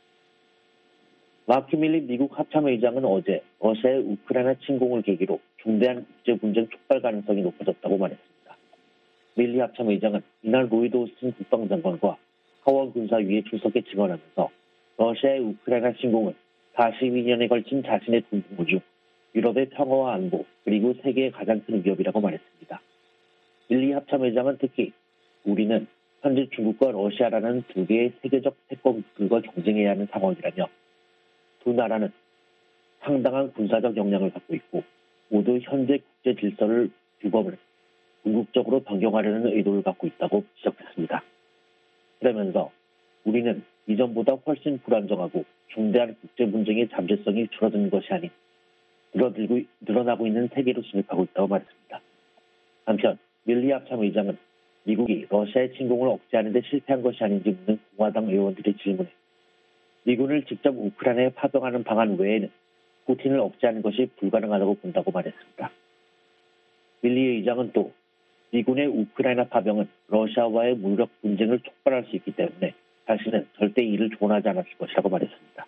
마크 밀리 미국 합참의장은 어제 러시아의 우크라이나 침공을 계기로 중대한 국제 분쟁 촉발 가능성이 높아졌다고 말했습니다. 밀리 합참의장은 이날 로이드 오스틴 국방장관과 하원 군사위에 출석해 증언하면서 러시아의 우크라이나 침공은 사십이 년에 걸친 자신의 동북부 중 유럽의 평화와 안보 그리고 세계의 가장 큰 위협이라고 말했습니다. 밀리 합참의장은 특히 우리는 현재 중국과 러시아라는 두 개의 세계적 패권들과 경쟁해야 하는 상황이라며 두 나라는 상당한 군사적 역량을 갖고 있고 모두 현재 국제 질서를 규범을 궁극적으로 변경하려는 의도를 갖고 있다고 지적했습니다. 그러면서 우리는 이전보다 훨씬 불안정하고 중대한 국제 분쟁의 잠재성이 줄어드는 것이 아닌 늘어들고, 늘어나고 있는 세계로 진입하고 있다고 말했습니다. 한편 밀리 합참의장은 미국이 러시아의 침공을 억제하는 데 실패한 것이 아닌지 묻는 공화당 의원들의 질문에 미군을 직접 우크라이나에 파병하는 방안 외에는 푸틴을 억제하는 것이 불가능하다고 본다고 말했습니다. 밀리 의장은 또 미군의 우크라이나 파병은 러시아와의 무력 분쟁을 촉발할 수 있기 때문에 자신은 절대 이를 조언하지 않았을 것이라고 말했습니다.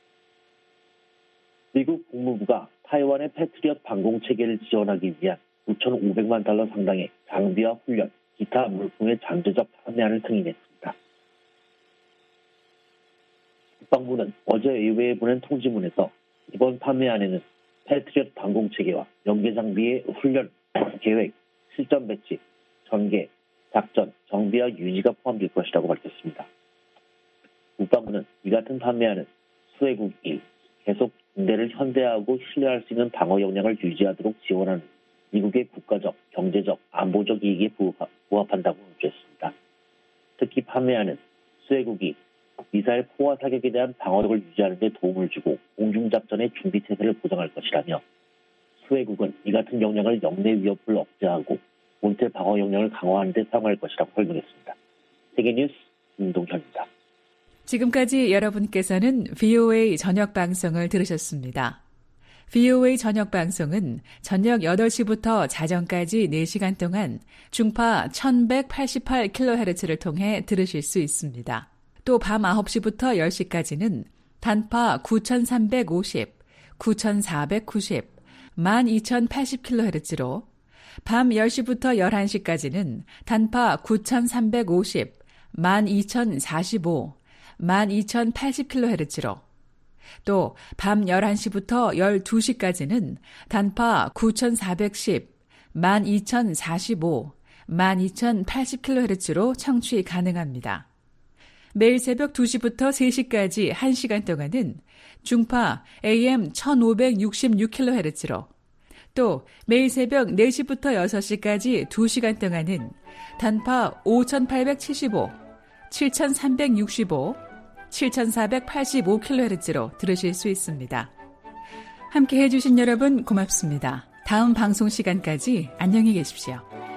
미국 국무부가 타이완의 패트리엇 방공체계를 지원하기 위한 구천오백만 달러 상당의 장비와 훈련, 기타 물품의 잠재적 판매안을 승인했습니다. 국방부는 어제 의회에 보낸 통지문에서 이번 판매안에는 패트리엇 방공체계와 연계 장비의 훈련, 계획, 실전 배치, 전개, 작전, 정비와 유지가 포함될 것이라고 밝혔습니다. 국방부는 이 같은 판매안은 수혜국이 계속 군대를 현대화하고 신뢰할 수 있는 방어 역량을 유지하도록 지원하는 미국의 국가적, 경제적, 안보적 이익에 부합한다고 강조했습니다. 특히 판매안은 수혜국이 미사일 포화 타격에 대한 방어력을 유지하는 데 도움을 주고 공중작전의 준비체제를 보장할 것이라며 수혜국은 이 같은 역량을 영내 위협을 억제하고 본체 방어 역량을 강화하는 데 사용할 것이라고 설명했습니다. 세계뉴스 김동현입니다. 지금까지 여러분께서는 브이오에이 저녁 방송을 들으셨습니다. 브이오에이 저녁 방송은 저녁 여덟 시부터 자정까지 네 시간 동안 중파 천백팔십팔 킬로헤르츠를 통해 들으실 수 있습니다. 또 밤 아홉 시부터 열 시까지는 단파 구천삼백오십, 구천사백구십, 만 이천팔십 킬로헤르츠로 밤 열 시부터 열한 시까지는 단파 구천삼백오십, 만 이천사십오, 만 이천팔십 킬로헤르츠로 또 밤 열한 시부터 열두 시까지는 단파 구천사백십, 만 이천사십오, 만 이천팔십 킬로헤르츠로 청취 가능합니다. 매일 새벽 두 시부터 세 시까지 한 시간 동안은 중파 에이엠 천오백육십육 킬로헤르츠로 또 매일 새벽 네 시부터 여섯 시까지 두 시간 동안은 단파 오천팔백칠십오, 칠천삼백육십오, 칠천사백팔십오 킬로헤르츠로 들으실 수 있습니다. 함께 해주신 여러분 고맙습니다. 다음 방송 시간까지 안녕히 계십시오.